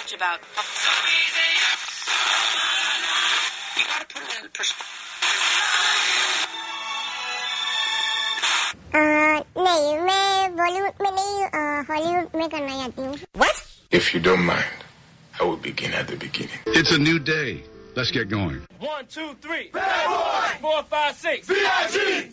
much about. You gotta put it in perspective. नहीं मैं बॉलीवुड में नहीं हॉलीवुड में करना चाहती हूँ. What? If you don't mind, I will begin at the beginning. It's a new day. Let's get going. 1, 2, 3. Bad boy. 4, 5, 6. VIG.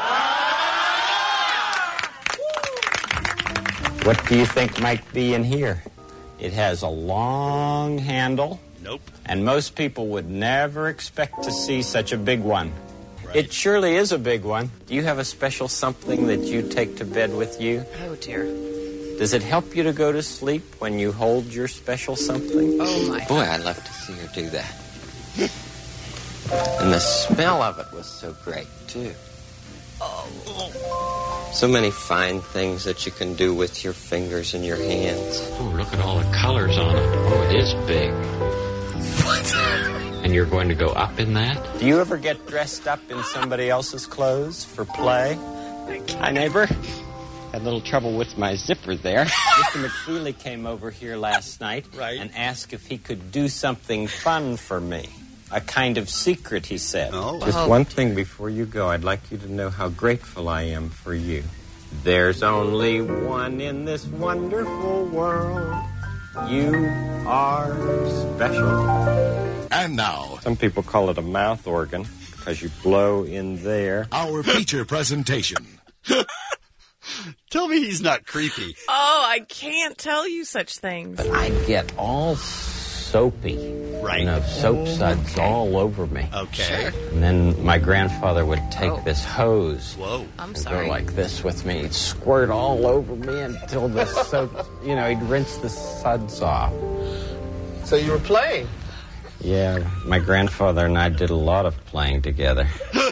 What do you think might be in here? It has a long handle. Nope. And most people would never expect to see such a big one. Right. It surely is a big one. Do you have a special something that you take to bed with you? Oh, dear. Does it help you to go to sleep when you hold your special something? Oh, my. Boy, I'd love to see her do that. And the smell of it was so great, too. Oh. So many fine things that you can do with your fingers and your hands. Oh, look at all the colors on it. Oh, it is big. What? And you're going to go up in that? Do you ever get dressed up in somebody else's clothes for play? Hi, neighbor. Had a little trouble with my zipper there. Mr. McFeely came over here last night and asked if he could do something fun for me. A kind of secret, he said. Oh. Just one thing before you go. I'd like you to know how grateful I am for you. There's only one in this wonderful world. You are special. And now, Some people call it a mouth organ because you blow in there. our feature presentation. Tell me he's not creepy. Oh, I can't tell you such things. But I get all soapy. Right. You know, soap suds all over me. Okay. And then my grandfather would take this hose. Whoa. I'm And sorry. go like this with me. He'd squirt all over me until the soap, he'd rinse the suds off. So you were playing? Yeah, my grandfather and I did a lot of playing together.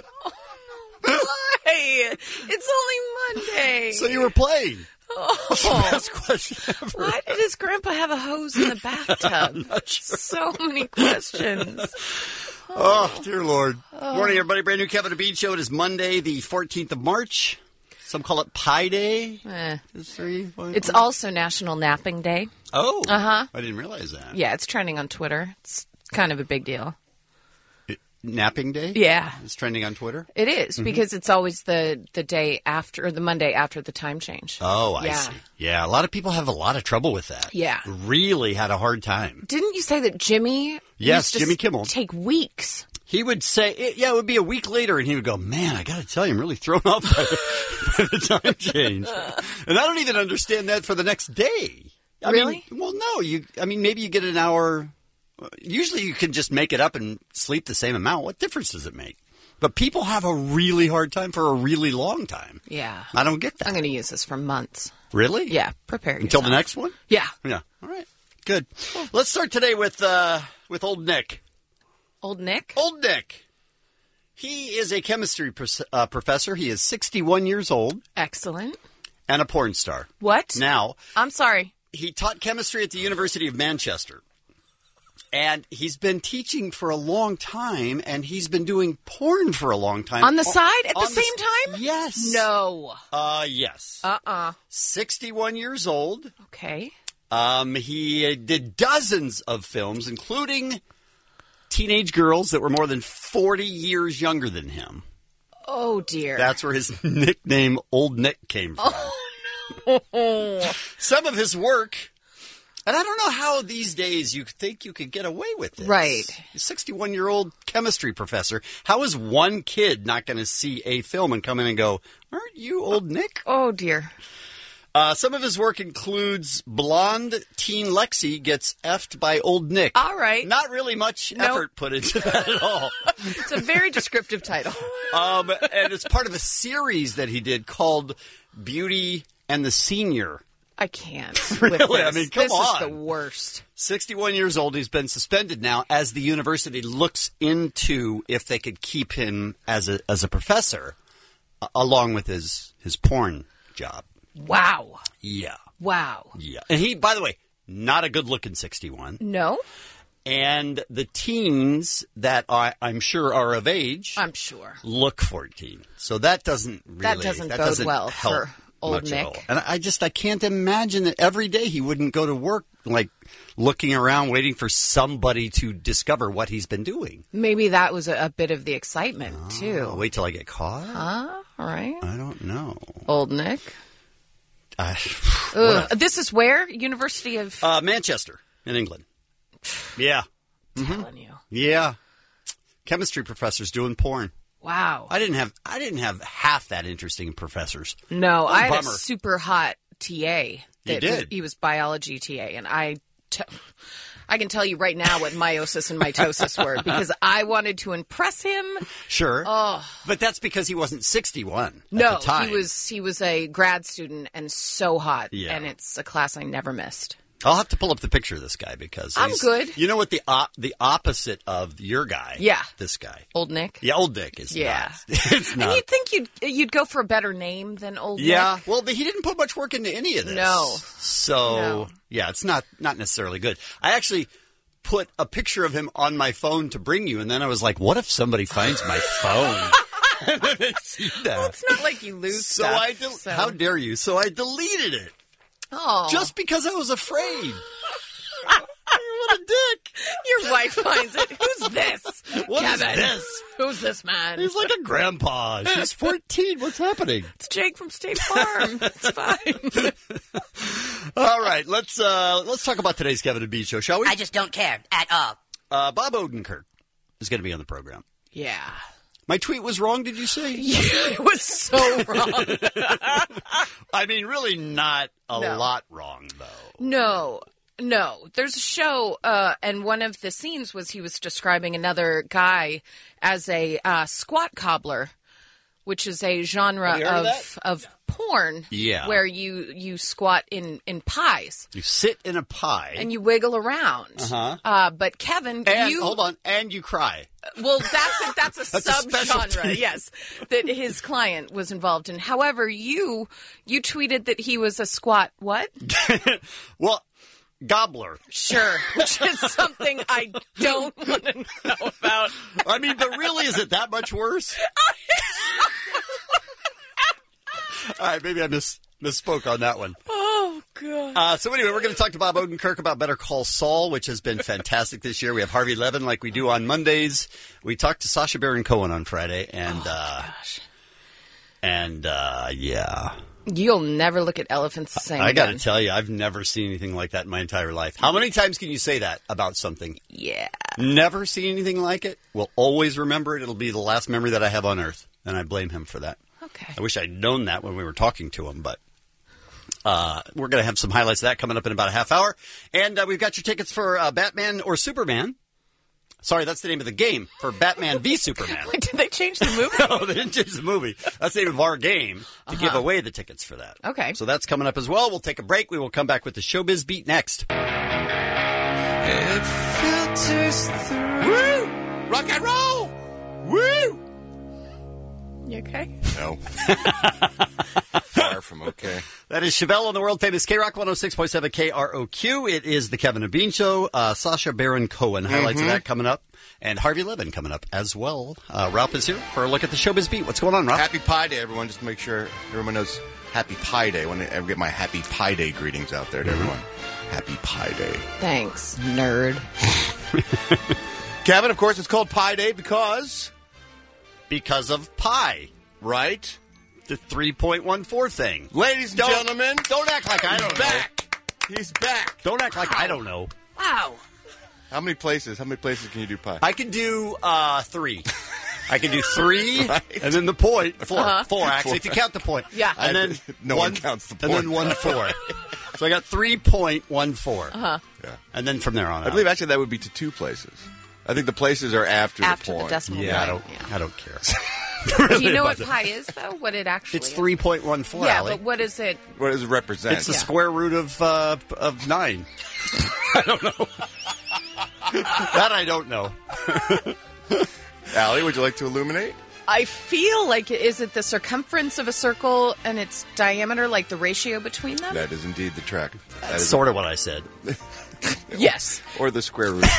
Why? It's only Monday. So you were playing. Oh. Best question ever. Why did his grandpa have a hose in the bathtub? So many questions. Oh, dear Lord. Morning, everybody. Brand new Kevin and Bean Show. It is Monday, the 14th of March. Some call it Pie Day. 2, 3, 4, It's also National Napping Day. Oh. Uh-huh. I didn't realize that. Yeah, it's trending on Twitter. It's kind of a big deal. Napping Day? Yeah. It's trending on Twitter? It is, because it's always the day after, or the Monday after the time change. Oh, I Yeah. see. Yeah, a lot of people have a lot of trouble with that. Yeah. Really had a hard time. Didn't you say that Jimmy Yes, used to Jimmy Kimmel. take weeks? He would say, it would be a week later, and he would go, man, I got to tell you, I'm really thrown off by the time change. And I don't even understand that for the next day. Really? Maybe you get an hour. Usually you can just make it up and sleep the same amount. What difference does it make? But people have a really hard time for a really long time. Yeah. I don't get that. I'm going to use this for months. Really? Yeah, prepare yourself. Until the next one? Yeah. Yeah. All right. Good. Let's start today with Old Nick. Old Nick? Old Nick. He is a chemistry professor. He is 61 years old Excellent. and a porn star. What? Now, I'm sorry. he taught chemistry at the University of Manchester. And he's been teaching for a long time, and he's been doing porn for a long time. On the side at the same time? Yes. No. Yes. 61 years old. Okay. He did dozens of films, including teenage girls that were more than 40 years younger than him. Oh, dear. That's where his nickname Old Nick came from. Oh, no. Some of his work... And I don't know how these days you think you could get away with this. Right. A 61-year-old chemistry professor. How is one kid not going to see a film and come in and go, aren't you Old Nick? Oh, dear. Some of his work includes Blonde Teen Lexi Gets Effed by Old Nick. All right. Not really much effort put into that at all. It's a very descriptive title. And it's part of a series that he did called Beauty and the Senior. I can't. Really? With this. I mean, come this on. This is the worst. 61 years old. He's been suspended now as the university looks into if they could keep him as a professor along with his porn job. Wow. Yeah. Wow. Yeah. And he, by the way, not a good-looking 61. No? And the teens that I'm sure are of age. I'm sure. Look 14. So that doesn't really... That doesn't bode well help. Old much Nick. at all. And I can't imagine that every day he wouldn't go to work, like, looking around, waiting for somebody to discover what he's been doing. Maybe that was a bit of the excitement, too. Wait till I get caught? All right. I don't know. Old Nick. This is where? University of... Manchester in England. Yeah. Telling you. Yeah. Chemistry professors doing porn. Wow. I didn't have half that interesting professors. No, I had bummer. a super hot TA. You did? He was biology TA, and I can tell you right now what meiosis and mitosis were because I wanted to impress him. Sure. Oh. But that's because he wasn't 61 No, at the time. he was a grad student and so hot, Yeah. and it's a class I never missed. I'll have to pull up the picture of this guy because I'm good. You know what the opposite of your guy? Yeah. This guy. Old Nick? Yeah, Old Nick is Yeah. not. It's not. And you'd think you'd go for a better name than Old Yeah, Nick. well, he didn't put much work into any of this. No. So, No. yeah, it's not necessarily good. I actually put a picture of him on my phone to bring you, and then I was like, what if somebody finds my phone? And then they see that. Well, it's not like you lose So stuff. how dare you? So I deleted it. Oh. Just because I was afraid. What a dick. Your wife finds it. Who's this? What is Kevin. this? Who's this man? He's like a grandpa. She's 14. What's happening? It's Jake from State Farm. It's fine. All right, let's talk about today's Kevin and Bean show, shall we? I just don't care at all. Bob Odenkirk is going to be on the program. Yeah. My tweet was wrong, did you say? It was so wrong. I mean, really not a lot wrong, though. No. There's a show, and one of the scenes was he was describing another guy as a squat cobbler, which is a genre of porn where you squat in pies. You sit in a pie. And you wiggle around. Uh-huh. But Kevin, hold on, and you cry. Well, that's a That's a subgenre, specialty. yes, that his client was involved in. However, you tweeted that he was a squat what? Well, gobbler. Sure, which is something I don't want to know about. I mean, but really, is it that much worse? All right, maybe I misspoke on that one. Oh, God. So anyway, we're going to talk to Bob Odenkirk about Better Call Saul, which has been fantastic this year. We have Harvey Levin like we do on Mondays. We talked to Sacha Baron Cohen on Friday, and gosh. Yeah. You'll never look at elephants the same I got to again. tell you, I've never seen anything like that in my entire life. How many times can you say that about something? Yeah. Never seen anything like it. Will always remember it. It'll be the last memory that I have on Earth, and I blame him for that. Okay. I wish I'd known that when we were talking to him, but we're going to have some highlights of that coming up in about a half hour. And we've got your tickets for Batman or Superman. Sorry, that's the name of the game, for Batman v Superman. Wait, did they change the movie? No, they didn't change the movie. That's the name of our game to give away the tickets for that. Okay. So that's coming up as well. We'll take a break. We will come back with the Showbiz Beat next. It filters through. Woo! Rock and roll! Woo! You okay? No. Far from okay. That is Chevelle on the world-famous K-Rock 106.7 KROQ. It is the Kevin and Bean Show. Sacha Baron Cohen. Highlights of that coming up. And Harvey Levin coming up as well. Ralph is here for a look at the Showbiz Beat. What's going on, Ralph? Happy Pie Day, everyone. Just to make sure everyone knows Happy Pie Day. I want to get my Happy Pie Day greetings out there to everyone. Happy Pie Day. Thanks, nerd. Kevin, of course, it's called Pie Day because... Because of pie. Right? The 3.14 thing. Ladies and gentlemen... Don't act like I don't know. back. He's back. Don't act like I don't know. Wow. How many places can you do pie? I can do 3. I can do 3, Right. and then the point. 4. 4, actually, if you count the point. Yeah. And then No one counts the point. And then 1/4. So I got 3.14. Uh-huh. Yeah. And then from there on I out. believe actually that would be to 2 places. I think the places are after the After the point. decimal Yeah, point. I don't care. Do you know what pie is, though? What it actually It's is? 3.14, Yeah, Allie. but what is it? What does it represent? It's the square root of 9. I don't know. That I don't know. Allie, would you like to illuminate? I feel like, is it the circumference of a circle and its diameter, like the ratio between them? That is indeed the track. That That's is sort of what I said. Yes. or the square root.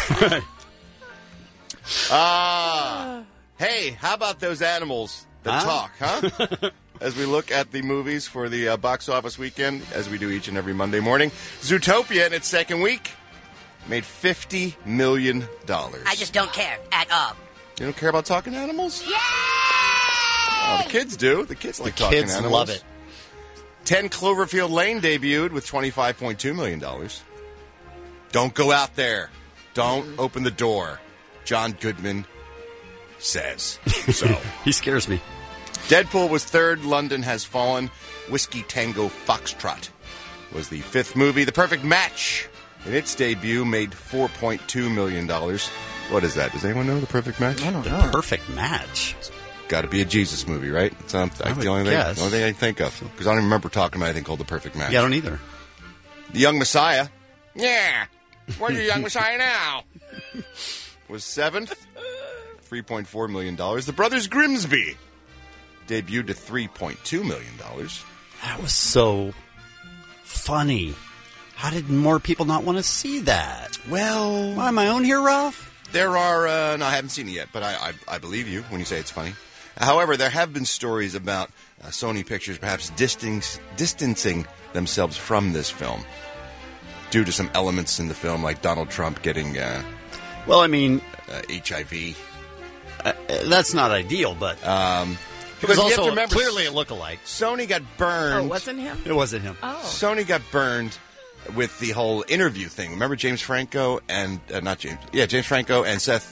Hey, how about those animals that talk, huh? as we look at the movies for the box office weekend, as we do each and every Monday morning. Zootopia, in its second week, made $50 million. I just don't care at all. You don't care about talking animals? Yay! Oh, the kids do. The kids like talking animals. Kids love it. 10 Cloverfield Lane debuted with $25.2 million. Don't go out there. Don't open the door. John Goodman says so. He scares me. Deadpool was third. London Has Fallen. Whiskey Tango Foxtrot was the fifth movie. The Perfect Match, in its debut, made $4.2 million. What is that? Does anyone know The Perfect Match? I don't know. Perfect Match. Got to be a Jesus movie, right? It's the only thing I can think of. Because I don't even remember talking about anything called The Perfect Match. Yeah, I don't either. The Young Messiah. Yeah. Where's your Young Messiah now? Was seventh. $3.4 million. The Brothers Grimsby debuted to $3.2 million. That was so funny. How did more people not want to see that? Well, am I on my own here, Ralph? There are, no, I haven't seen it yet, but I believe you when you say it's funny. However, there have been stories about Sony Pictures perhaps distancing themselves from this film due to some elements in the film, like Donald Trump getting, HIV. That's not ideal, but it was also clearly a lookalike. Sony got burned. Oh, it wasn't him? It wasn't him. Oh. Sony got burned with the whole interview thing. Remember James Franco and James Franco and Seth.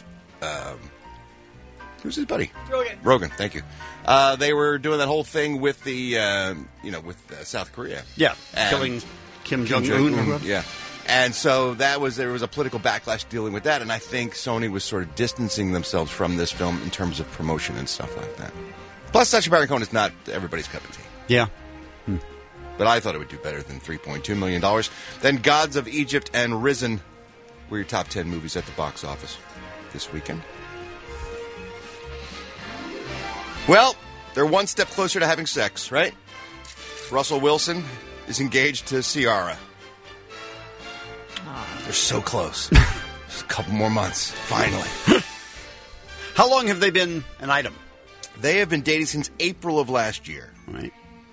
Who's his buddy? Rogan. Thank you. They were doing that whole thing with the South Korea. Yeah, killing Kim Jong-un. Yeah. And so there was a political backlash dealing with that, and I think Sony was sort of distancing themselves from this film in terms of promotion and stuff like that. Plus, Sacha Baron Cohen is not everybody's cup of tea. Yeah. But I thought it would do better than $3.2 million. Then Gods of Egypt and Risen were your top 10 movies at the box office this weekend. Well, they're one step closer to having sex, right? Russell Wilson is engaged to Ciara. They're so close. Just a couple more months, finally. How long have they been an item? They have been dating since April of last year. Right.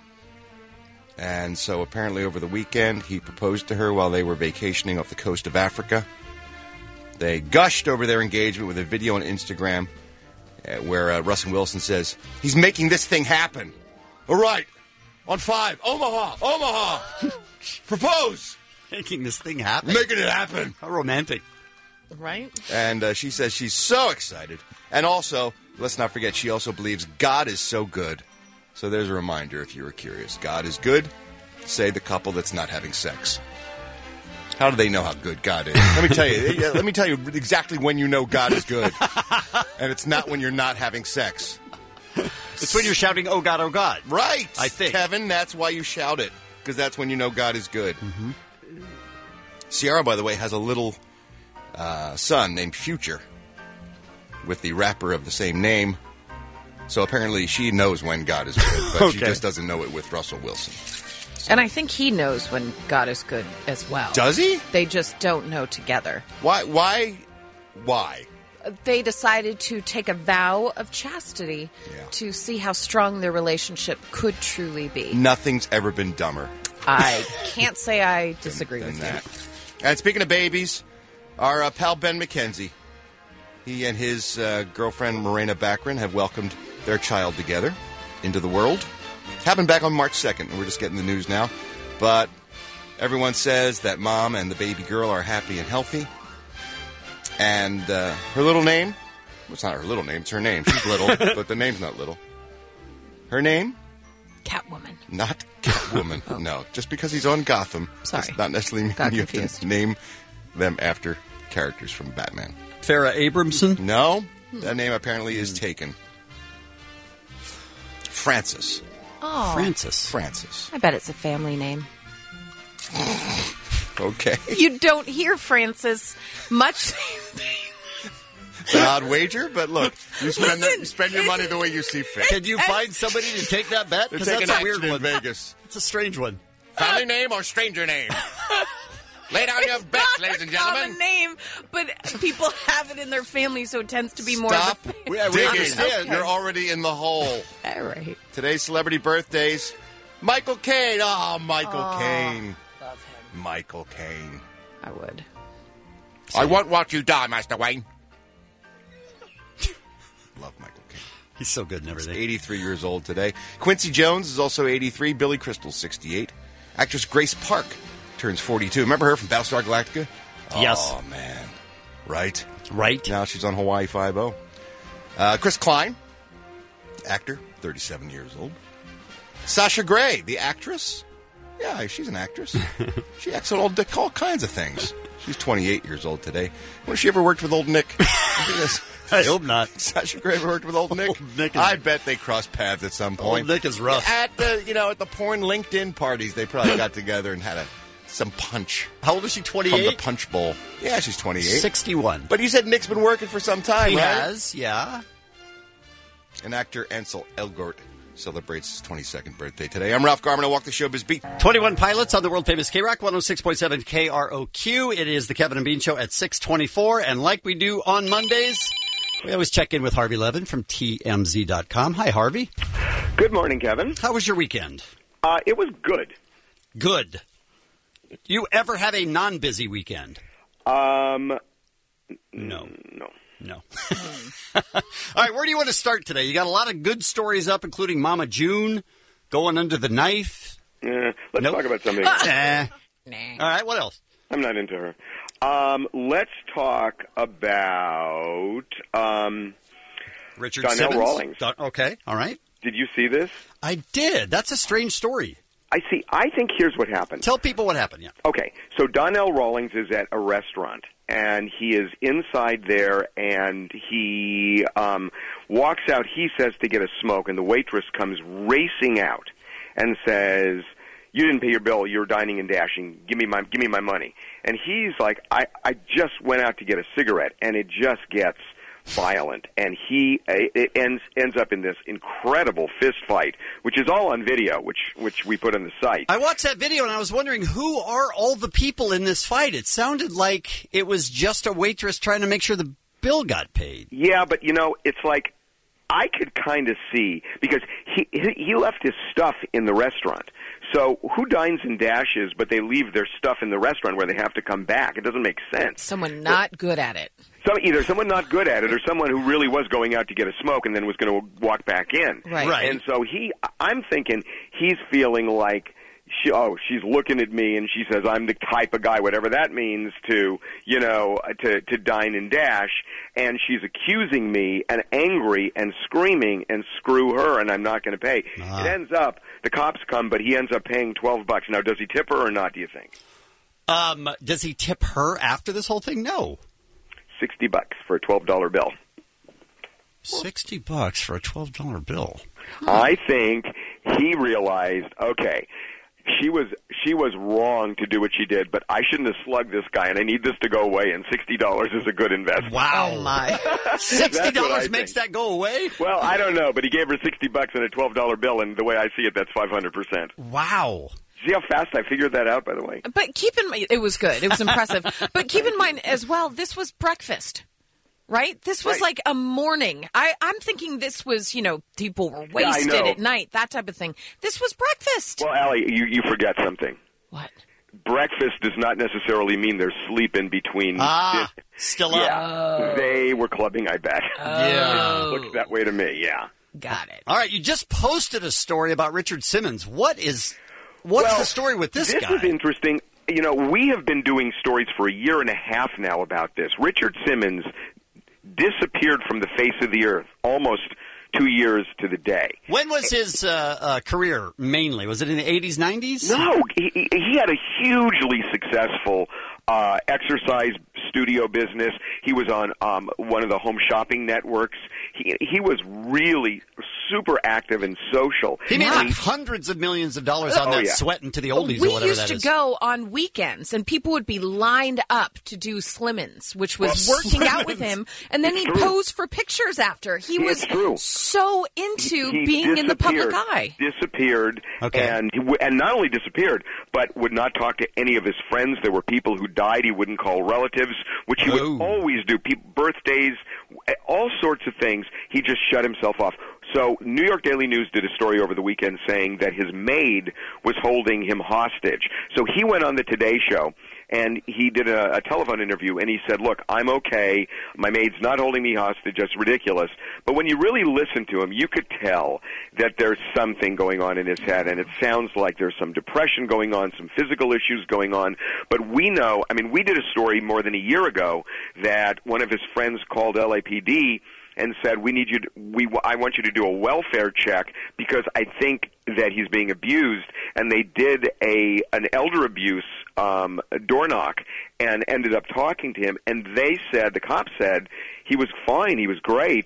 And so apparently over the weekend, he proposed to her while they were vacationing off the coast of Africa. They gushed over their engagement with a video on Instagram where Russell Wilson says, "He's making this thing happen. All right, on 5, Omaha, propose. Making this thing happen. Making it happen. How romantic. Right? And she says she's so excited. And also, let's not forget, she also believes God is so good. So there's a reminder if you were curious. God is good. Say the couple that's not having sex. How do they know how good God is? Let me tell you exactly when you know God is good. And it's not when you're not having sex. It's when you're shouting, "Oh God, oh God." Right. I think. Kevin, that's why you shout it. Because that's when you know God is good. Mm-hmm. Ciara, by the way, has a little son named Future with the rapper of the same name. So apparently she knows when God is good, but she just doesn't know it with Russell Wilson. So. And I think he knows when God is good as well. Does he? They just don't know together. Why? They decided to take a vow of chastity to see how strong their relationship could truly be. Nothing's ever been dumber. I can't say I disagree with that. And speaking of babies, our pal Ben McKenzie, he and his girlfriend Morena Baccarin have welcomed their child together into the world. Happened back on March 2nd, and we're just getting the news now. But everyone says that mom and the baby girl are happy and healthy. And her little name, well, it's not her little name, it's her name. She's little, but the name's not little. Her name? Catwoman. Not Catwoman, no. Just because he's on Gotham, does not necessarily mean you have to name them after characters from Batman. Farrah Abramson? No, that name apparently is taken. Francis. Oh. Francis. I bet it's a family name. Okay. You don't hear Francis much. It's an odd wager, but look, you spend your money the way you see fit. Can you find somebody to take that bet? They're Because taking that's a weird in one. Vegas. It's a strange one. Family name or stranger name? Lay down your bets, ladies and gentlemen. Common name, but people have it in their family, so it tends to be more. Stop we digging. understand. You're already in the hole. All right. Today's celebrity birthdays. Michael Caine. Oh, Michael Caine. Love him. Michael Caine. I would. I won't watch you die, Master Wayne. Love Michael Caine. He's so good and everything. He's 83 years old today. Quincy Jones is also 83. Billy Crystal's 68. Actress Grace Park turns 42. Remember her from Battlestar Galactica? Yes. Oh, man. Right? Right. Now she's on Hawaii Five-0. Chris Klein, actor, 37 years old. Sasha Grey, the actress. Yeah, she's an actress. She acts on all kinds of things. She's 28 years old today. Wonder if she ever worked with old Nick. I hope not. Sasha Grey ever worked with old Nick? I bet they crossed paths at some point. Old Nick is rough. At the porn LinkedIn parties, they probably got together and had some punch. How old is she, 28? From the punch bowl. Yeah, she's 28. 61. But you said Nick's been working for some time, He right? has, yeah. And actor Ansel Elgort celebrates his 22nd birthday today. I'm Ralph Garman. I walk the showbiz beat. 21 Pilots on the world-famous K-Rock, 106.7 KROQ. It is the Kevin and Bean Show at 6:24. And like we do on Mondays, we always check in with Harvey Levin from TMZ.com. Hi, Harvey. Good morning, Kevin. How was your weekend? It was good. Good. You ever have a non-busy weekend? No. No. All right, where do you want to start today? You got a lot of good stories up, including Mama June going under the knife. Let's talk about something else. All right, what else? I'm not into her. Let's talk about Richard Donnell Simmons. Rawlings. Okay, all right. Did you see this? I did. That's a strange story. I think here's what happened. Tell people what happened, yeah. Okay, so Donnell Rawlings is at a restaurant, and he is inside there, and he walks out, he says, to get a smoke, and the waitress comes racing out and says, "You didn't pay your bill, you're dining and dashing, give me my money." And he's like, I just went out to get a cigarette, and it just gets violent, and it ends up in this incredible fist fight, which is all on video, which we put on the site. I watched that video and I was wondering, who are all the people in this fight? It sounded like it was just a waitress trying to make sure the bill got paid. Yeah, but it's like I could kind of see, because he left his stuff in the restaurant. So who dines and dashes, but they leave their stuff in the restaurant where they have to come back? It doesn't make sense. Someone not good at it. So either someone not good at it, or someone who really was going out to get a smoke and then was going to walk back in. Right. And so I'm thinking he's feeling like, she's looking at me and she says I'm the type of guy, whatever that means, to dine and dash, and she's accusing me and angry and screaming and screw her, and I'm not going to pay. It ends up, the cops come, but he ends up paying $12. Now, does he tip her or not, do you think? Does he tip her after this whole thing? No. $60 for a $12 bill. $60 for a $12 bill. I think he realized, okay, she was wrong to do what she did, but I shouldn't have slugged this guy, and I need this to go away, and $60 is a good investment. Wow. Oh, my. $60 makes that go away? Well, I don't know, but he gave her $60 and a $12 bill, and the way I see it, that's 500%. Wow. See how fast I figured that out, by the way? But keep in mind, it was good. It was impressive. But keep in mind as well, this was breakfast. Right? This was like a morning. I'm thinking this was, people were wasted at night, that type of thing. This was breakfast. Well, Allie, you forget something. What? Breakfast does not necessarily mean there's sleep in between. Still up. Yeah. They were clubbing, I bet. Yeah. It looks that way to me, yeah. Got it. All right, you just posted a story about Richard Simmons. What's the story with this guy? This is interesting. We have been doing stories for a year and a half now about this. Richard Simmons disappeared from the face of the earth almost 2 years to the day. When was his career mainly? Was it in the 80s, 90s? No, he had a hugely successful exercise studio business. He was on one of the home shopping networks. He was really super active and social. He made like hundreds of millions of dollars on that sweating to the oldies or whatever that is. We used to go on weekends, and people would be lined up to do Slimmins, which was working out with him, and then he'd pose for pictures after. He was so into being in the public eye. Disappeared, and not only disappeared, but would not talk to any of his friends. There were people who died he wouldn't call relatives, which he would always do. Birthdays, all sorts of things. He just shut himself off. So New York Daily News did a story over the weekend saying that his maid was holding him hostage. So he went on the Today Show, and he did a telephone interview, and he said, look, I'm okay. My maid's not holding me hostage. That's ridiculous. But when you really listen to him, you could tell that there's something going on in his head, and it sounds like there's some depression going on, some physical issues going on. But we know, I mean, we did a story more than a year ago that one of his friends called LAPD and said, I want you to do a welfare check because I think that he's being abused. And they did an elder abuse door knock and ended up talking to him. And the cops said he was fine, he was great.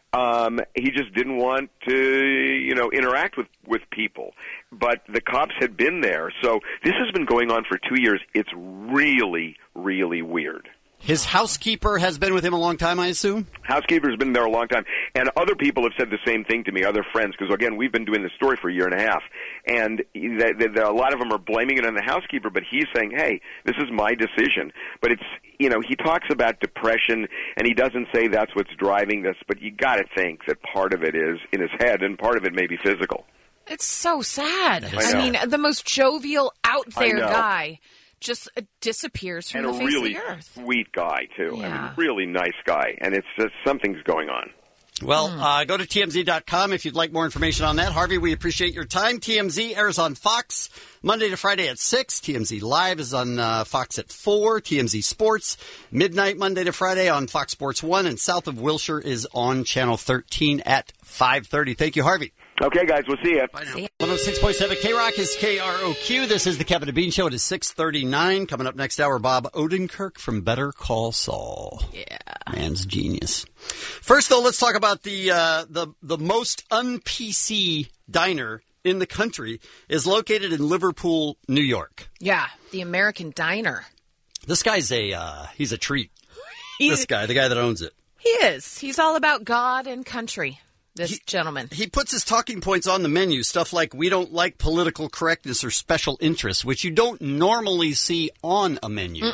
He just didn't want to, interact with people. But the cops had been there. So this has been going on for 2 years. It's really, really weird. His housekeeper has been with him a long time, I assume? Housekeeper's been there a long time. And other people have said the same thing to me, other friends, because, again, we've been doing this story for a year and a half. And a lot of them are blaming it on the housekeeper, but he's saying, hey, this is my decision. But it's, he talks about depression, and he doesn't say that's what's driving this, but you got to think that part of it is in his head, and part of it may be physical. It's so sad. I mean, the most jovial, out there guy just disappears from the face of the earth. And a really sweet guy, too. Yeah. I mean, really nice guy. And it's just something's going on. Well, go to TMZ.com if you'd like more information on that. Harvey, we appreciate your time. TMZ airs on Fox Monday to Friday at 6. TMZ Live is on Fox at 4. TMZ Sports, midnight Monday to Friday on Fox Sports 1. And South of Wilshire is on Channel 13 at 5:30. Thank you, Harvey. Okay, guys, we'll see you. Bye now. 106.7 K-Rock is KROQ. This is the Kevin and Bean Show. It is 6:39. Coming up next hour, Bob Odenkirk from Better Call Saul. Yeah. Man's genius. First, though, let's talk about the most un-PC diner in the country is located in Liverpool, New York. Yeah, the American Diner. This guy's he's a treat. This guy, the guy that owns it. He is. He's all about God and country. This gentleman. He puts his talking points on the menu, stuff like we don't like political correctness or special interests, which you don't normally see on a menu.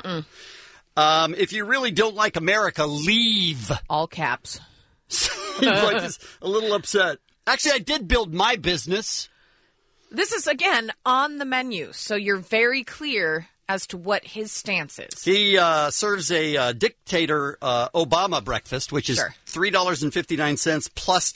If you really don't like America, leave. All caps. He's like just a little upset. Actually, I did build my business. This is, again, on the menu, so you're very clear as to what his stance is. He serves a dictator Obama breakfast, which is $3.59 plus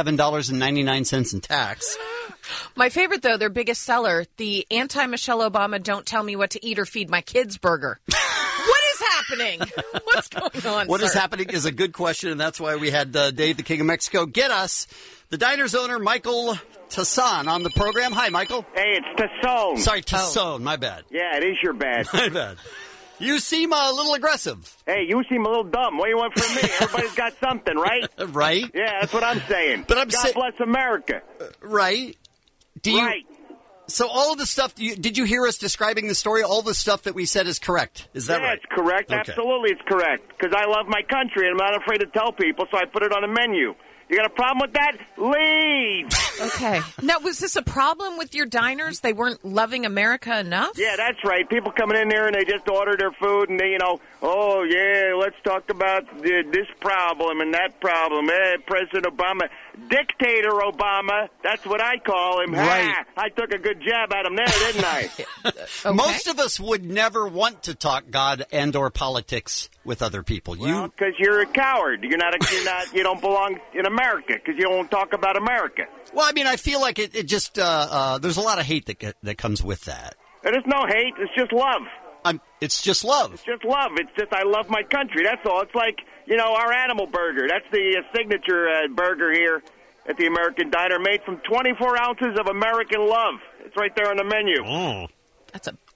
$27.99 in tax. My favorite, though, their biggest seller, the anti-Michelle Obama don't tell me what to eat or feed my kids burger. What is happening? What's going on, What is happening is a good question, and that's why we had Dave, the King of Mexico, get us the diner's owner, Michael Tasson, on the program. Hi, Michael. Hey, it's Tasson. Sorry, Tasson. My bad. Yeah, it is your bad. My bad. You seem a little aggressive. Hey, you seem a little dumb. What do you want from me? Everybody's got something, right? Right. Yeah, that's what I'm saying. But God bless America. Right. Right. So all of the stuff, did you hear us describing the story? All the stuff that we said is correct. Is that right? Yeah, it's correct. Okay. Absolutely, it's correct. Because I love my country, and I'm not afraid to tell people, so I put it on the menu. You got a problem with that? Leave! Okay. Now, was this a problem with your diners? They weren't loving America enough? Yeah, that's right. People coming in there and they just order their food and they, oh, yeah, let's talk about this problem and that problem. President Obama, Dictator Obama, that's what I call him. Right. Ha! I took a good jab at him there, didn't I? Okay. Most of us would never want to talk God and or politics with other people. Well, because you're a coward. You don't belong in America because you don't talk about America. Well, I mean, I feel like it just there's a lot of hate that comes with that. There's no hate. It's just love. It's just love. It's just love. It's just I love my country. That's all. It's like, our animal burger. That's the signature burger here at the American Diner, made from 24 ounces of American love. It's right there on the menu. Oh. That's a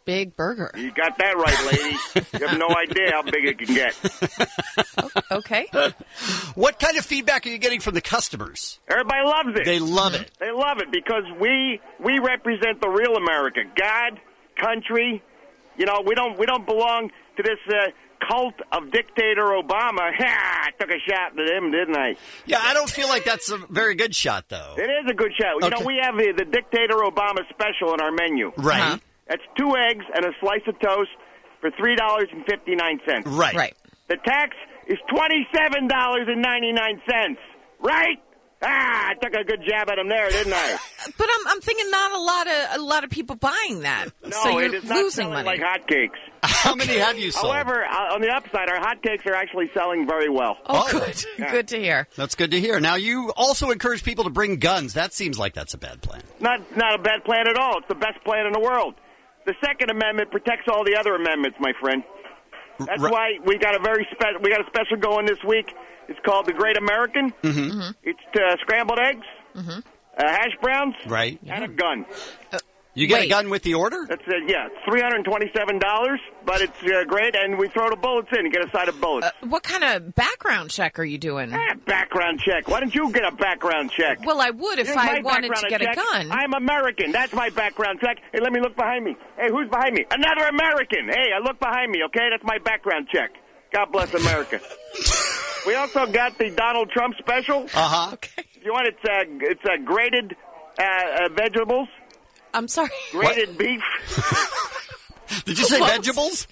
big burger. You got that right, lady. You have no idea how big it can get. Okay. What kind of feedback are you getting from the customers? Everybody loves it. They love it. They love it because we represent the real America. God, country. You know, we don't belong to this cult of dictator Obama. I took a shot at him, didn't I? Yeah, I don't feel like that's a very good shot, though. It is a good shot. Okay. You know, we have the dictator Obama special in our menu. Right. Uh-huh. That's 2 eggs and a slice of toast for $3.59. Right. The tax is $27.99. Right? I took a good jab at him there, didn't I? But I'm thinking not a lot of people buying that. No, so you're it is not losing selling money. like hotcakes. How many have you sold? However, on the upside, our hotcakes are actually selling very well. Oh, good. Yeah. Good to hear. That's good to hear. Now, you also encourage people to bring guns. That seems like that's a bad plan. Not a bad plan at all. It's the best plan in the world. The Second Amendment protects all the other amendments, my friend. That's why we got a special going this week. It's called the Great American. Mm-hmm. It's scrambled eggs, hash browns, right, and a gun. You get a gun with the order? That's it's $327, but it's great, and we throw the bullets in. You get a side of bullets. What kind of background check are you doing? Background check. Why don't you get a background check? Well, I would if I wanted to get a gun. I'm American. That's my background check. Hey, let me look behind me. Hey, who's behind me? Another American. Hey, I look behind me, okay? That's my background check. God bless America. We also got the Donald Trump special. Uh-huh. Okay. If you want, it's grated vegetables. I'm sorry. Grated beef. Did you say vegetables?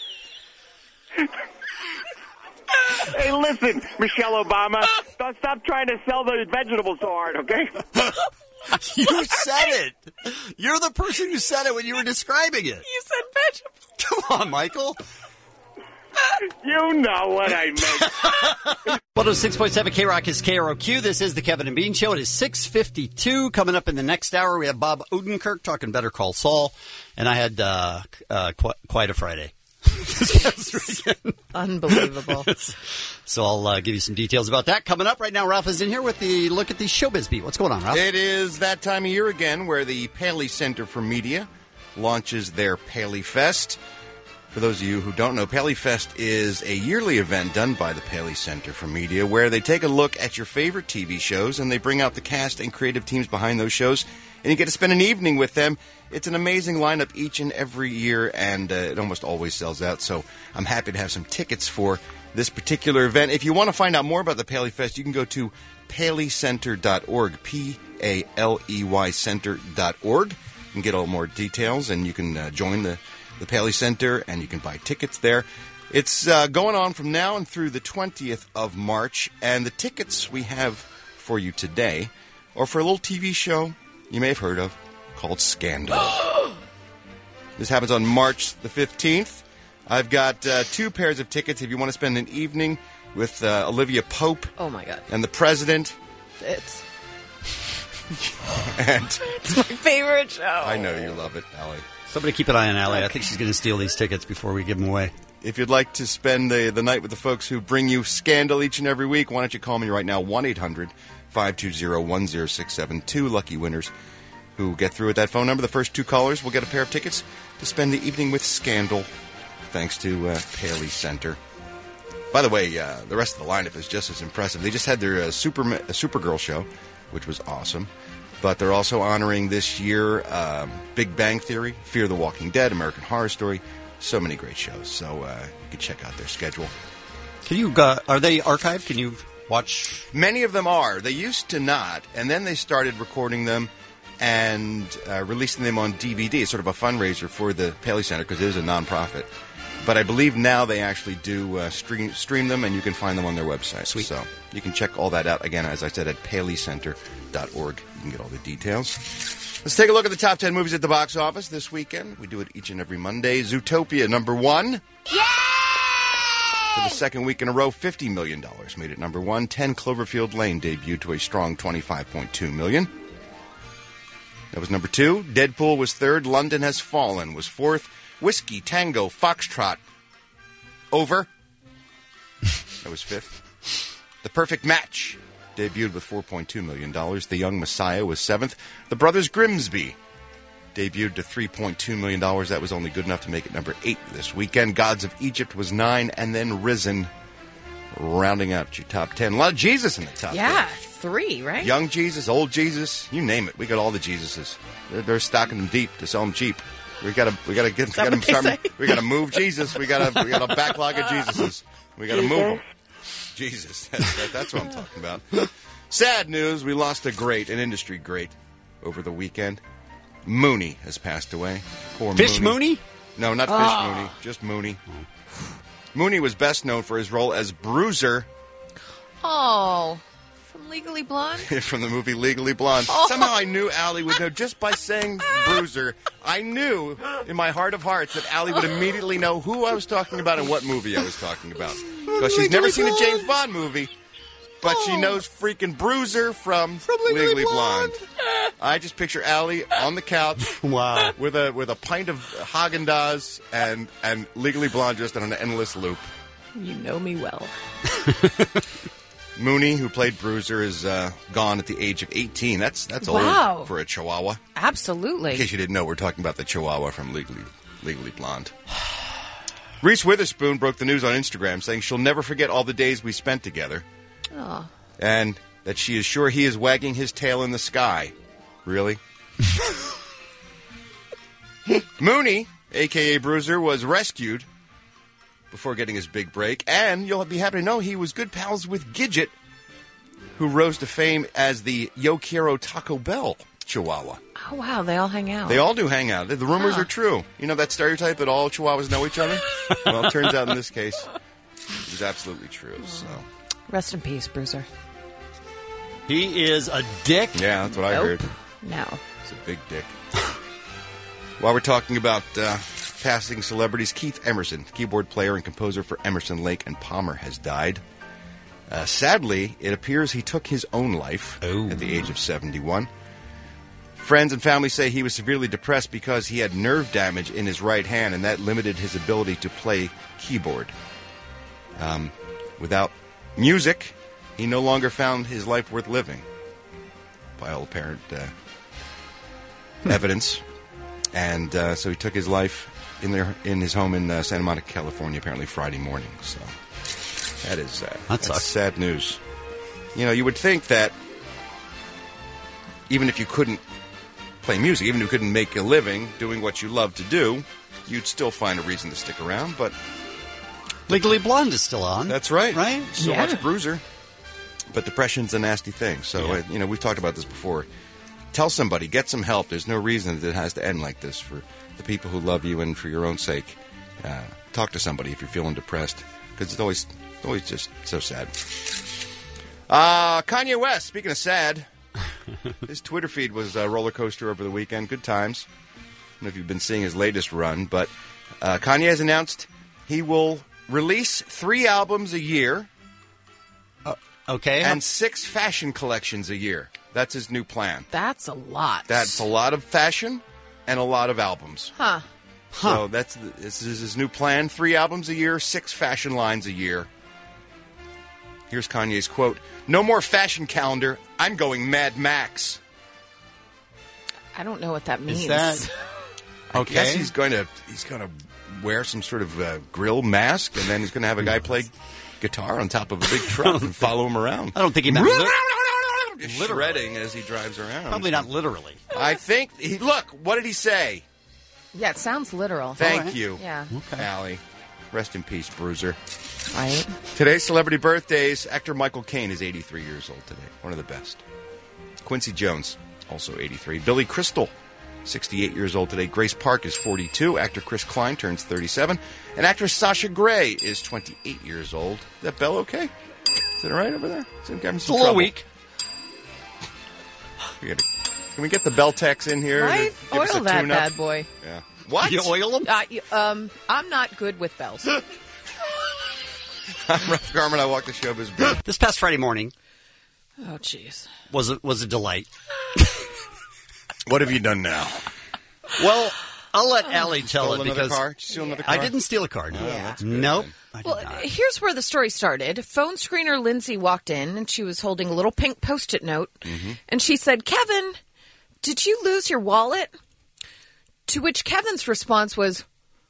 Hey, listen, Michelle Obama. Don't stop trying to sell the vegetables so hard, okay? You said it. You're the person who said it when you were describing it. You said vegetables. Come on, Michael. You know what I meant. 106.7 K-Rock is KROQ. This is the Kevin and Bean Show. It is 6:52. Coming up in the next hour, we have Bob Odenkirk talking Better Call Saul. And I had quite a Friday this past weekend. Unbelievable. So I'll give you some details about that. Coming up right now, Ralph is in here with the look at the Showbiz Beat. What's going on, Ralph? It is that time of year again where the Paley Center for Media launches their Paley Fest. For those of you who don't know, Paley Fest is a yearly event done by the Paley Center for Media where they take a look at your favorite TV shows and they bring out the cast and creative teams behind those shows, and you get to spend an evening with them. It's an amazing lineup each and every year, and it almost always sells out, so I'm happy to have some tickets for this particular event. If you want to find out more about the Paley Fest, you can go to paleycenter.org, P-A-L-E-Y center.org. You can get all more details, and you can join the Paley Center, and you can buy tickets there. It's going on from now and through the 20th of March, and the tickets we have for you today are for a little TV show you may have heard of called Scandal. This happens on March the 15th. I've got 2 pairs of tickets if you want to spend an evening with Olivia Pope. Oh, my God. And the president. It's my favorite show. I know you love it, Allie. Somebody keep an eye on Allie. I think she's going to steal these tickets before we give them away. If you'd like to spend the night with the folks who bring you Scandal each and every week, why don't you call me right now, 1-800-520-1067. 2 lucky winners who get through at that phone number. The first 2 callers will get a pair of tickets to spend the evening with Scandal, thanks to Paley Center. By the way, the rest of the lineup is just as impressive. They just had their Supergirl show, which was awesome. But they're also honoring this year Big Bang Theory, Fear the Walking Dead, American Horror Story. So many great shows. So you can check out their schedule. Can you? Are they archived? Can you watch? Many of them are. They used to not, and then they started recording them and releasing them on DVD. It's sort of a fundraiser for the Paley Center because it is a nonprofit. But I believe now they actually do stream them, and you can find them on their website. Sweet. So you can check all that out, again, as I said, at paleycenter.org. You can get all the details. Let's take a look at the top 10 movies at the box office this weekend. We do it each and every Monday. Zootopia, number 1. Yay! For the second week in a row, $50 million made it number 1. 10 Cloverfield Lane debuted to a strong $25.2 million. That was number 2. Deadpool was 3rd. London Has Fallen was 4th. Whiskey Tango Foxtrot over. That was 5th. The Perfect Match debuted with $4.2 million. The Young Messiah was 7th. The Brothers Grimsby debuted to $3.2 million. That was only good enough to make it number 8 this weekend. Gods of Egypt was 9, and then Risen, rounding out your top 10. A lot of Jesus in the top 10. Yeah, 3, right? Young Jesus, old Jesus, you name it. We got all the Jesuses. They're stocking them deep to sell them cheap. We gotta move Jesus. We got a backlog of Jesuses. We gotta move them. Jesus, that's what I'm talking about. Sad news: we lost an industry great, over the weekend. Mooney has passed away. Poor Fish Mooney? No, not Fish Mooney. Just Mooney. Mooney was best known for his role as Bruiser. Oh. From Legally Blonde? From the movie Legally Blonde. Oh. Somehow I knew Allie would know just by saying Bruiser. I knew in my heart of hearts that Allie would immediately know who I was talking about and what movie I was talking about. Because she's never seen a James Bond movie, but she knows freaking Bruiser from Legally Blonde. I just picture Allie on the couch, wow, with a pint of Haagen-Dazs and Legally Blonde just on an endless loop. You know me well. Mooney, who played Bruiser, is gone at the age of 18. That's wow. old for a Chihuahua. Absolutely. In case you didn't know, we're talking about the Chihuahua from Legally Blonde. Reese Witherspoon broke the news on Instagram, saying she'll never forget all the days we spent together. Oh. And that she is sure he is wagging his tail in the sky. Really? Mooney, a.k.a. Bruiser, was rescued before getting his big break, and you'll be happy to know he was good pals with Gidget, who rose to fame as the Yo Quiero Taco Bell Chihuahua. Oh, wow, they all hang out. They all do hang out. The rumors are true. You know that stereotype that all Chihuahuas know each other? Well, it turns out in this case, it was absolutely true. So, rest in peace, Bruiser. He is a dick? Yeah, that's what I heard. No. He's a big dick. While we're talking about passing celebrities, Keith Emerson, keyboard player and composer for Emerson, Lake and Palmer, has died. Sadly, it appears he took his own life at the age of 71. Friends and family say he was severely depressed because he had nerve damage in his right hand, and that limited his ability to play keyboard. Without music, he no longer found his life worth living, by all apparent evidence. And so he took his life in his home in Santa Monica, California, apparently Friday morning. So that's sad news. You know, you would think that even if you couldn't play music, even if you couldn't make a living doing what you love to do, you'd still find a reason to stick around. But Legally Blonde is still on. That's right. Right? So much Bruiser. But depression's a nasty thing. So, we've talked about this before. Tell somebody, get some help. There's no reason that it has to end like this for the people who love you and for your own sake. Talk to somebody if you're feeling depressed, because it's always just so sad. Kanye West, speaking of sad, his Twitter feed was a roller coaster over the weekend. Good times. I don't know if you've been seeing his latest run, but Kanye has announced he will release 3 albums a year. Okay. And 6 fashion collections a year. That's his new plan. That's a lot. That's a lot of fashion and a lot of albums. Huh. So this is his new plan. 3 albums a year, 6 fashion lines a year. Here's Kanye's quote: "No more fashion calendar. I'm going Mad Max." I don't know what that means. Is that okay? I guess he's going to wear some sort of grill mask, and then he's going to have a guy play guitar on top of a big truck and follow him around. I don't think he meant shredding as he drives around. Probably not literally. I think look, what did he say? Yeah, it sounds literal. Thank you. Yeah. Okay. Allie. Rest in peace, Bruiser. Right. Today's celebrity birthdays. Actor Michael Caine is 83 years old today. One of the best. Quincy Jones, also 83. Billy Crystal, 68 years old today. Grace Park is 42. Actor Chris Klein turns 37. And actress Sasha Grey is 28 years old. Is that bell okay? Is it all right over there? It's a little weak. Can we get the bell techs in here? Right? To give us Oil a that tune-up? bad boy. Yeah. What? You oil them? I'm not good with bells. I'm Ralph Garman. I walk the showbiz booth. This past Friday morning Oh, jeez. was a delight. What have you done now? Well, I'll let Allie tell it because car? Did you steal another car? I didn't steal a car. No. Yeah. That's good, Nope. then. I did Well, not. here's where the story started. Phone screener Lindsay walked in, and she was holding a little pink Post-it note. And she said, "Kevin, did you lose your wallet?" To which Kevin's response was,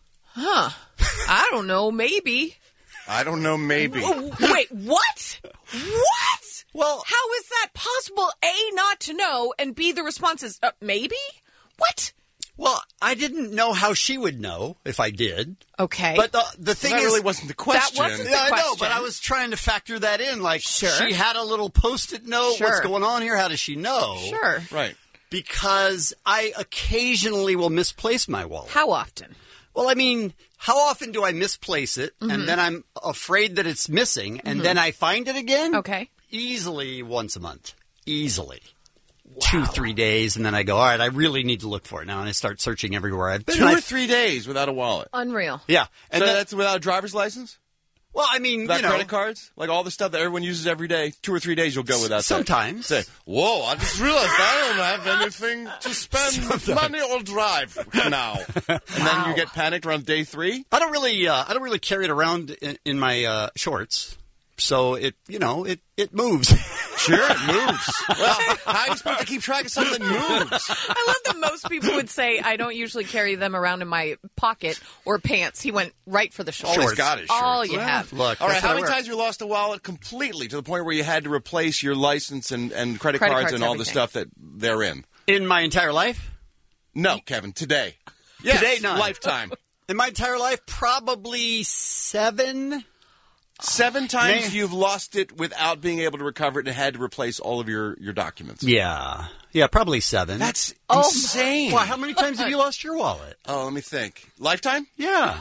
I don't know, maybe. I don't know, maybe. Wait, what? What? Well, how is that possible? A, not to know, and B, the response is, maybe? What? Well, I didn't know how she would know if I did. Okay. But the thing that is... really wasn't the question. That wasn't the question. I know, but I was trying to factor that in. Like, sure. She had a little Post-it note. Sure. What's going on here? How does she know? Sure. Right. Because I occasionally will misplace my wallet. How often? Well, I mean, how often do I misplace it, and then I'm afraid that it's missing, and then I find it again? Okay. Easily once a month. Easily. Wow. 2-3 days, and then I go, all right, I really need to look for it now, and I start searching everywhere I've been. 2 or 3 days without a wallet. Unreal. Yeah. And that's without a driver's license? Well, I mean, without credit cards? Like all the stuff that everyone uses every day, 2 or 3 days you'll go without sometimes. Say, whoa, I just realized I don't have anything to spend money or drive now. And then you get panicked around day 3? I don't really carry it around in my shorts. So it moves. Sure, it moves. Well, how are you supposed to keep track of something that moves? I love that most people would say, I don't usually carry them around in my pocket or pants. He went right for the shorts. All he's got is shorts. All you have. Look, all right, how many times you lost a wallet completely to the point where you had to replace your license and credit cards and all everything. the stuff that they're in? In my entire life? No, Kevin, today. Yes, today, none. Lifetime. In my entire life, probably 7. 7 times you've lost it without being able to recover it and had to replace all of your documents. Yeah, probably 7. That's insane. Well, how many times have you lost your wallet? Oh, let me think. Lifetime? Yeah.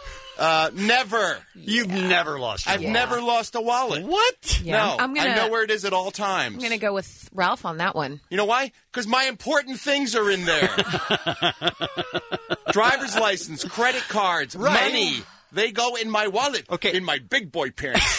Never. You've never lost your wallet? I've never lost a wallet. What? Yeah, no. I know where it is at all times. I'm going to go with Ralph on that one. You know why? Because my important things are in there. Driver's license, credit cards, money. They go in my wallet. Okay. In my big boy pants.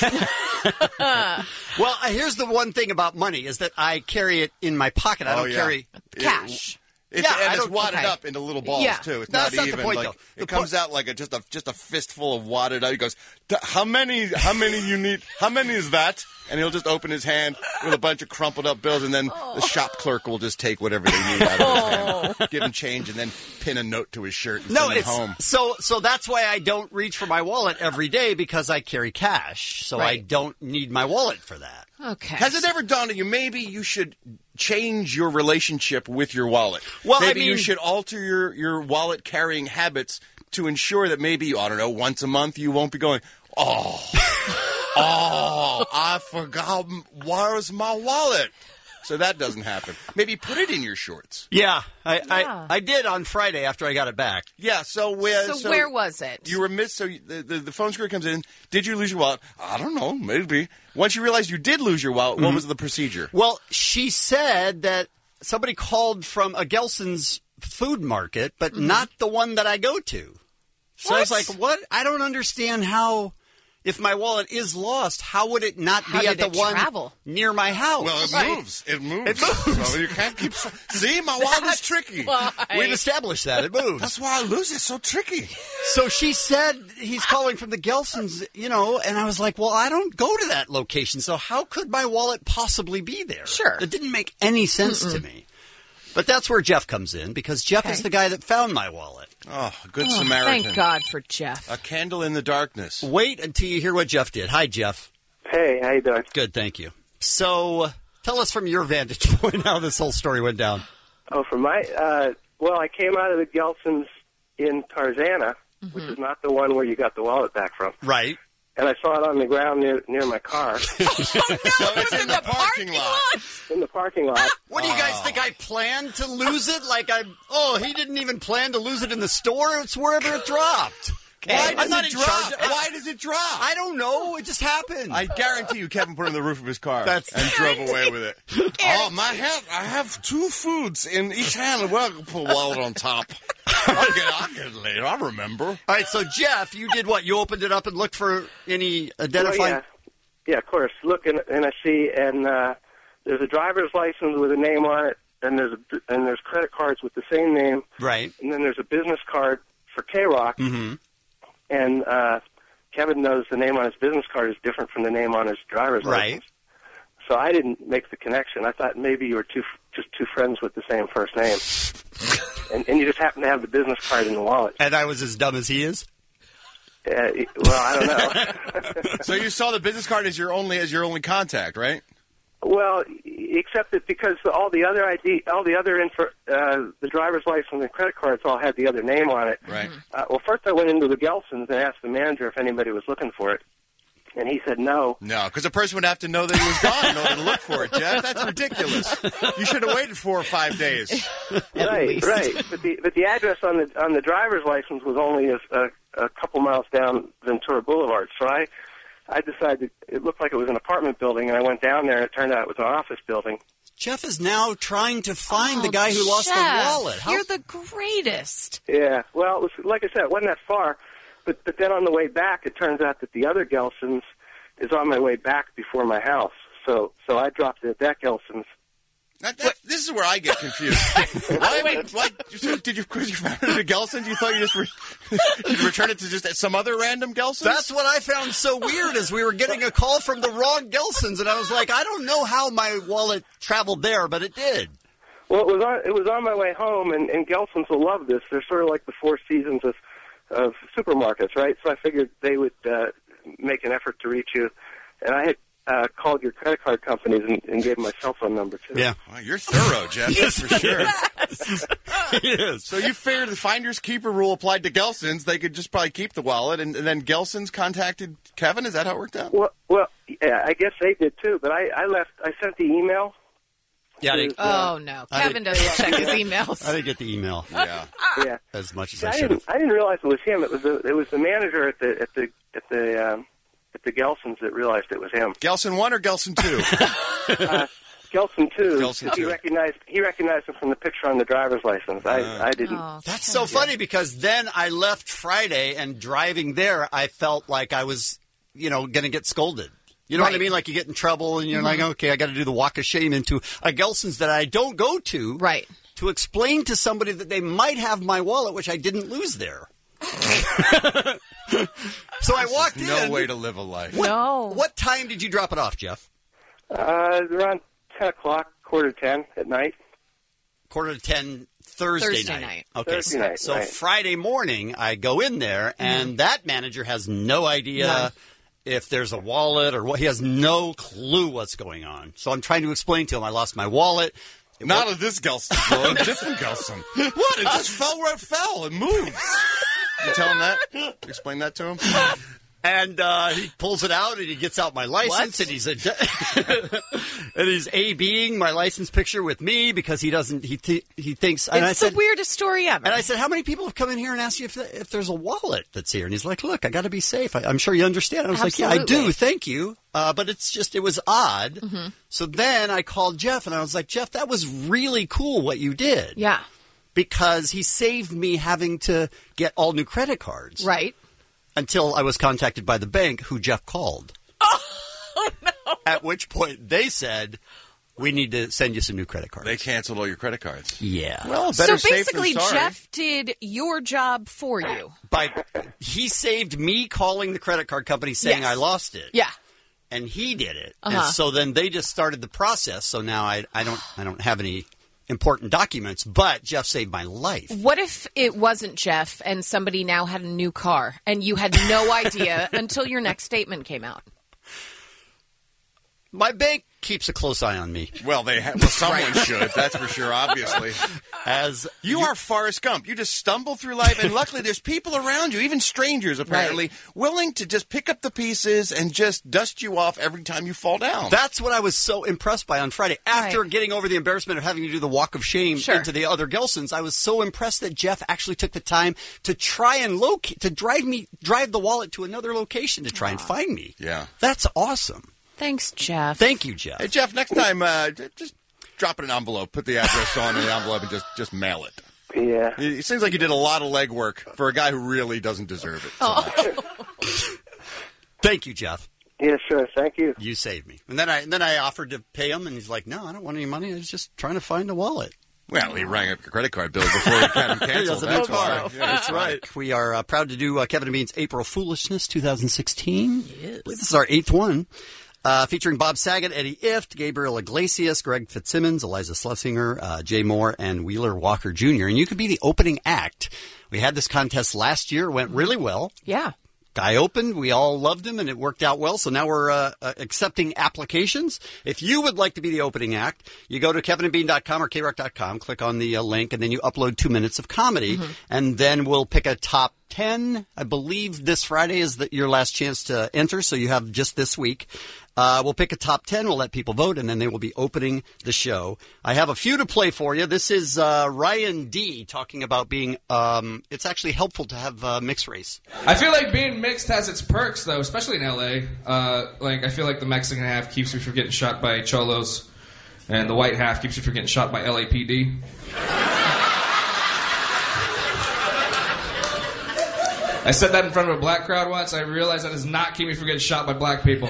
Well, here's the one thing about money is that I carry it in my pocket. I don't carry cash. It's wadded up into little balls too. It's That's not even the point, like though. it comes out like just a fistful of wadded up. He goes, "How many you need? How many is that?" And he'll just open his hand with a bunch of crumpled up bills, and then the shop clerk will just take whatever they need out of his hand, give him change, and then pin a note to his shirt and send him home. So that's why I don't reach for my wallet every day, because I carry cash. So I don't need my wallet for that. Okay. Has it ever dawned on you maybe you should change your relationship with your wallet? Well, maybe you should alter your wallet carrying habits to ensure that maybe, I don't know, once a month you won't be going, oh, I forgot, where's my wallet? So that doesn't happen. Maybe put it in your shorts. Yeah, I did on Friday after I got it back. Yeah, so where was it? You were missed, so the phone screen comes in. Did you lose your wallet? I don't know, maybe. Once you realized you did lose your wallet, what was the procedure? Well, she said that somebody called from a Gelson's food market, but not the one that I go to. So I was like, what? I don't understand how... If my wallet is lost, how would it not be at the one near my house? Well, it moves. It moves. So you can't keep... See, my wallet is tricky. Why. We've established that. It moves. That's why I lose it. It's so tricky. So she said he's calling from the Gelsons, and I was like, well, I don't go to that location, so how could my wallet possibly be there? Sure. It didn't make any sense to me. But that's where Jeff comes in, because Jeff is the guy that found my wallet. Oh, good Samaritan. Thank God for Jeff. A candle in the darkness. Wait until you hear what Jeff did. Hi, Jeff. Hey, how you doing? Good, thank you. So, tell us from your vantage point how this whole story went down. Oh, from my... well, I came out of the Gelsons in Tarzana, which is not the one where you got the wallet back from. Right. And I saw it on the ground near my car. So it's in the parking lot. In the parking lot. What do you guys think? I planned to lose it? He didn't even plan to lose it in the store? It's wherever it dropped. Why does it drop? Why does it drop? I don't know. It just happened. I guarantee you Kevin put it on the roof of his car and drove away with it. Oh, I have 2 foods in each hand. Well, I'll put a wallet on top. I'll get it later. I remember. All right, so Jeff, you did what? You opened it up and looked for any identifying... Well, yeah, of course. Look, and I see, and there's a driver's license with a name on it, and there's credit cards with the same name. Right. And then there's a business card for K-Rock. Mm-hmm. And Kevin knows the name on his business card is different from the name on his driver's license. So I didn't make the connection. I thought maybe you were just two friends with the same first name. and you just happen to have the business card in the wallet. And I was as dumb as he is? Well, I don't know. So you saw the business card as your only contact, right? Well, except that because all the other the driver's license and credit cards all had the other name on it. Right. Well, first I went into the Gelsons and asked the manager if anybody was looking for it, and he said no. No, because the person would have to know that he was gone in order to look for it, Jeff. That's ridiculous. You should have waited 4 or 5 days. Right. But the address on the driver's license was only a couple miles down Ventura Boulevard, so I decided it looked like it was an apartment building, and I went down there, and it turned out it was an office building. Jeff is now trying to find the guy who lost the wallet. You're the greatest. Yeah, well, it was, like I said, it wasn't that far, but then on the way back, it turns out that the other Gelsons is on my way back before my house, so I dropped it at that Gelsons. This is where I get confused. Why did you found it at Gelson's? You thought you just you'd return it to just some other random Gelson's? That's what I found so weird, is we were getting a call from the wrong Gelson's, and I was like, I don't know how my wallet traveled there, but it did. Well, it was on my way home, and Gelson's will love this. They're sort of like the Four Seasons of supermarkets, right? So I figured they would make an effort to reach you, and I had called your credit card companies and gave them my cell phone number, too. Yeah. Well, you're thorough, Jeff, that's for sure. Yes. So you figured the finder's keeper rule applied to Gelson's. They could just probably keep the wallet, and then Gelson's contacted Kevin? Is that how it worked out? Well, yeah, I guess they did, too, but I sent the email. Yeah. No. Kevin doesn't check his emails. I didn't get the email. Yeah. As much as I should have. I didn't realize it was him. It was the manager at the Gelson's that realized it was him. Gelson 1 or Gelson 2? Gelson 2. Gelson 2. He recognized him from the picture on the driver's license. I didn't. That's so funny, because then I left Friday, and driving there, I felt like I was, going to get scolded. You know what I mean? Like you get in trouble, and you're like, okay, I got to do the walk of shame into a Gelson's that I don't go to. Right. To explain to somebody that they might have my wallet, which I didn't lose there. So I walked in. No way to live a life. What time did you drop it off, Jeff? Around 10 o'clock, 9:45 at night. 9:45 Thursday night. Okay. Thursday night, so right. Friday morning, I go in there, and that manager has no idea if there's a wallet or what. He has no clue what's going on. So I'm trying to explain to him I lost my wallet. Not of this Gelson, though. A different Gelson. What? It just fell where it fell. It moves. You tell him that? Explain that to him? And he pulls it out, and he gets out my license, and he's A-B'ing my license picture with me because he doesn't. He thinks. And it's the weirdest story ever. And I said, "How many people have come in here and asked you if there's a wallet that's here?" And he's like, "Look, I got to be safe. I'm sure you understand." I was like, "Yeah, I do. Thank you." But it was odd. Mm-hmm. So then I called Jeff, and I was like, "Jeff, that was really cool what you did." Yeah. Because he saved me having to get all new credit cards. Right. Until I was contacted by the bank, who Jeff called. Oh, no. At which point they said, we need to send you some new credit cards. They canceled all your credit cards. Yeah. Well, better so basically, safe than sorry. Jeff did your job for you. He saved me calling the credit card company saying I lost it. Yeah. And he did it. Uh-huh. And so then they just started the process. So now I don't have any important documents, but Jeff saved my life. What if it wasn't Jeff and somebody now had a new car and you had no idea until your next statement came out? My bank keeps a close eye on me. Well, someone should. That's for sure, obviously. As you are Forrest Gump. You just stumble through life, and luckily there's people around you, even strangers apparently, willing to just pick up the pieces and just dust you off every time you fall down. That's what I was so impressed by on Friday. After getting over the embarrassment of having to do the walk of shame into the other Gelsons, I was so impressed that Jeff actually took the time to try and drive the wallet to another location to try and find me. Yeah. That's awesome. Thanks, Jeff. Thank you, Jeff. Hey, Jeff, next time, just drop it in an envelope. Put the address on the envelope and just mail it. Yeah. It seems like you did a lot of legwork for a guy who really doesn't deserve it. So Thank you, Jeff. Yeah, sure. Thank you. You saved me. And then I offered to pay him, and he's like, "No, I don't want any money. I was just trying to find a wallet." Well, he rang up your credit card bill before he had him canceled. That's why. Yeah, that's right. We are proud to do Kevin and Bean's April Foolishness 2016. Yes. I believe this is our 8th one. featuring Bob Saget, Eddie Ifft, Gabriel Iglesias, Greg Fitzsimmons, Eliza Schlesinger, Jay Moore, and Wheeler Walker Jr. And you could be the opening act. We had this contest last year. It went really well. Yeah. Guy opened. We all loved him, and it worked out well. So now we're accepting applications. If you would like to be the opening act, you go to kevinandbean.com or krock.com, click on the link, and then you upload 2 minutes of comedy, and then we'll pick a top 10. I believe this Friday is your last chance to enter, so you have just this week. We'll pick a top 10. We'll let people vote, and then they will be opening the show. I have a few to play for you. This is Ryan D. talking about being it's actually helpful to have mixed race. I feel like being mixed has its perks, though, especially in L.A. I feel like the Mexican half keeps you from getting shot by cholos, and the white half keeps you from getting shot by LAPD. I said that in front of a black crowd once. I realized that does not keep me from getting shot by black people.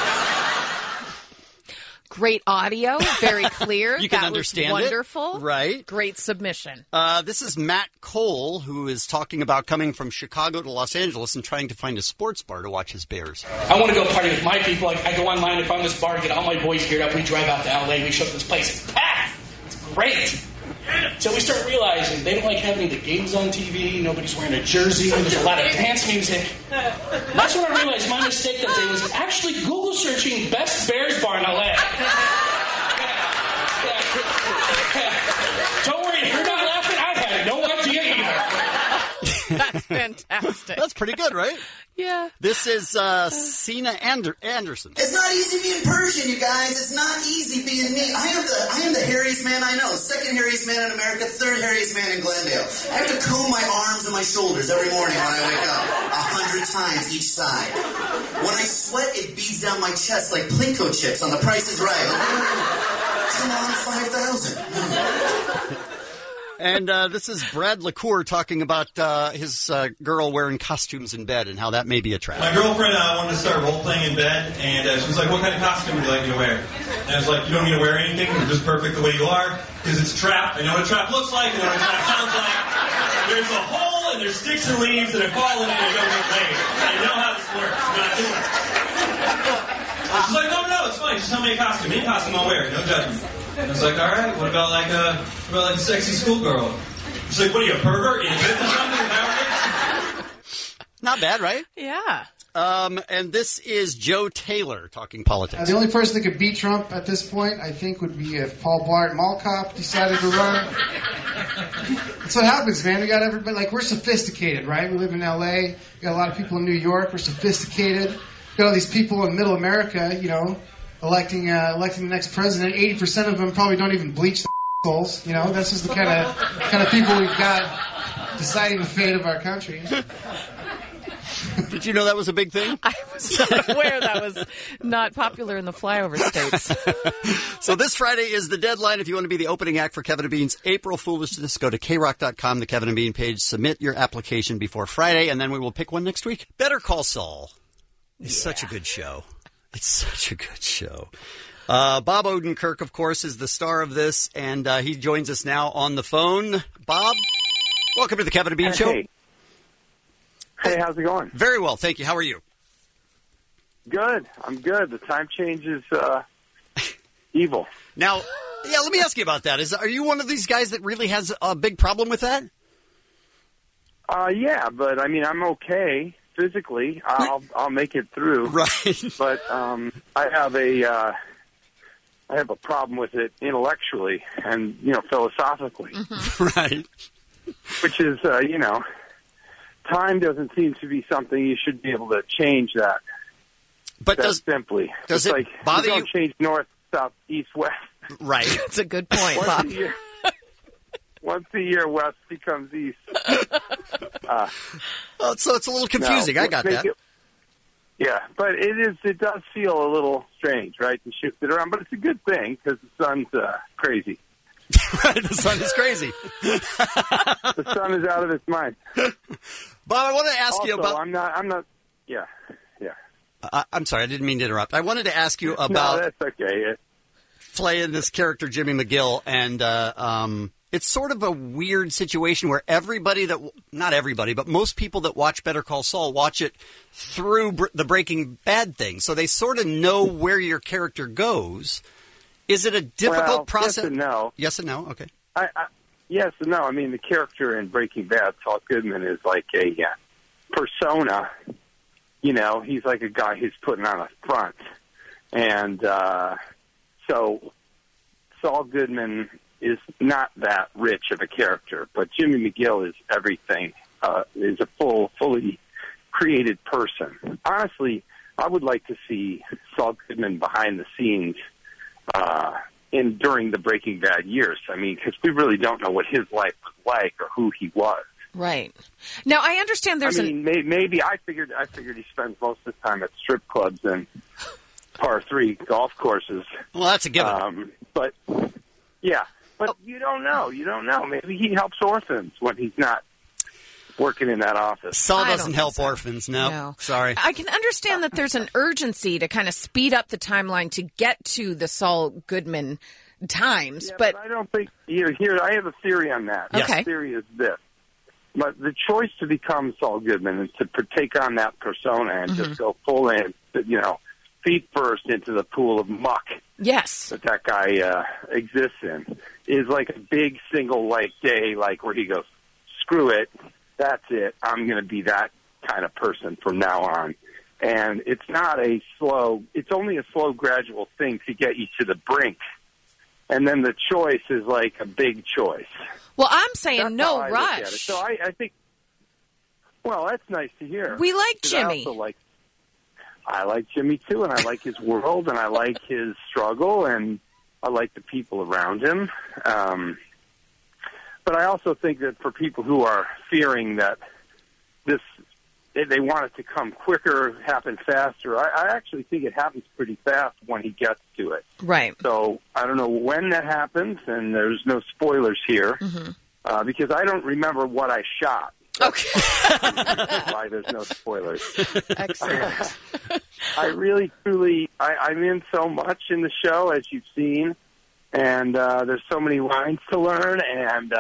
Great audio, very clear. You can that understand was wonderful. it. Right. Great submission. This is Matt Cole, who is talking about coming from Chicago to Los Angeles and trying to find a sports bar to watch his Bears. I want to go party with my people. I go online and find this bar, get all my boys geared up. We drive out to L.A. We show up this place. It's packed. It's great. So we start realizing they don't like having the games on TV. Nobody's wearing a jersey. There's a lot of dance music. That's when I realized my mistake that day was actually Google searching best Bears bar in L.A. Don't worry, if you're not laughing, I've had no idea either. That's fantastic. That's pretty good, right? Yeah. This is Sina Anderson. It's not easy being Persian, you guys. It's not easy being me. I am the hairiest man I know. Second hairiest man in America, third hairiest man in Glendale. I have to comb my arms and my shoulders every morning when I wake up, 100 times each side. When I sweat, it beads down my chest like Plinko chips on The Price is Right. Come on, 5,000. And this is Brad LaCour talking about his girl wearing costumes in bed and how that may be a trap. My girlfriend wanted to start role-playing in bed, and she was like, what kind of costume would you like me to wear? And I was like, you don't need to wear anything. You're just perfect the way you are, because it's a trap. I know what a trap looks like. I know what a trap sounds like. There's a hole, and there's sticks and leaves, and I fall in it, and I don't get laid. I know how this works. I'm not doing it. And she's like, no, it's fine. Just tell me a costume. Any costume I'll wear. No judgment. I was like, all right, what about like a sexy schoolgirl? She's like, what are you, a pervert? Are you or something? Not bad, right? Yeah. And this is Joe Taylor talking politics. The only person that could beat Trump at this point, I think, would be if Paul Blart Mall Cop decided to run. That's what happens, man. We got everybody, like, we're sophisticated, right? We live in L.A. We got a lot of people in New York. We're sophisticated. We got all these people in middle America, electing the next president. 80% of them probably don't even bleach their assholes. This is the kind of people we've got deciding the fate of our country. Did you know that was a big thing? I was not aware that was not popular in the flyover states. So this Friday is the deadline if you want to be the opening act for Kevin and Bean's April Foolishness. Go to krock.com, the Kevin and Bean page, submit your application before Friday, and then we will pick one next week. Better Call Saul. It's such a good show. It's such a good show. Bob Odenkirk, of course, is the star of this, and he joins us now on the phone. Bob, welcome to the Kevin and Bean Show. Hey, how's it going? Very well, thank you. How are you? Good. I'm good. The time change is evil. Now, let me ask you about that. Are you one of these guys that really has a big problem with that? Yeah, but I mean, I'm okay. Physically, I'll make it through. Right. But I have a problem with it intellectually and philosophically. Mm-hmm. Right. Which is time doesn't seem to be something you should be able to change that. But does it bother you? Don't change north, south, east, west. Right. That's a good point, Bob. Once a year, west becomes east. So it's a little confusing. I got that. But it does feel a little strange, right, to shift it around. But it's a good thing because the sun's crazy. Right, the sun is crazy. The sun is out of its mind. Bob, I want to ask you about... I'm not... Yeah. I'm sorry, I didn't mean to interrupt. I wanted to ask you about... No, that's okay. Playing this character, Jimmy McGill, and it's sort of a weird situation where everybody not everybody, but most people that watch Better Call Saul watch it through the Breaking Bad thing. So they sort of know where your character goes. Is it a difficult process? Yes and no. Yes and no, okay. Yes and no. I mean, the character in Breaking Bad, Saul Goodman, is like a persona. You know, he's like a guy who's putting on a front. And so Saul Goodman is not that rich of a character, but Jimmy McGill is everything, is a fully created person. Honestly, I would like to see Saul Goodman behind the scenes during the Breaking Bad years. I mean, because we really don't know what his life was like or who he was. Right. Now, I understand there's maybe I figured he spends most of the time at strip clubs and par 3 golf courses. Well, that's a given. But you don't know. You don't know. Maybe he helps orphans when he's not working in that office. Saul doesn't help orphans, no. Sorry. I can understand that there's an urgency to kind of speed up the timeline to get to the Saul Goodman times, but I don't think here. I have a theory on that. Okay. The theory is this: but the choice to become Saul Goodman and to take on that persona and just go full in, feet first into the pool of muck. Yes. That guy exists in is like a big single day, where he goes, screw it. That's it. I'm going to be that kind of person from now on. And it's only a slow, gradual thing to get you to the brink. And then the choice is like a big choice. Well, I'm saying that's no rush. So I think, well, that's nice to hear. We like Jimmy. I like Jimmy too, and I like his world, and I like his struggle, and I like the people around him. But I also think that for people who are fearing that they want it to come quicker, happen faster, I actually think it happens pretty fast when he gets to it. Right. So I don't know when that happens, and there's no spoilers here, because I don't remember what I shot. Okay. Why there's no spoilers. Excellent. I really, truly, I'm in so much in the show, as you've seen, and there's so many lines to learn, and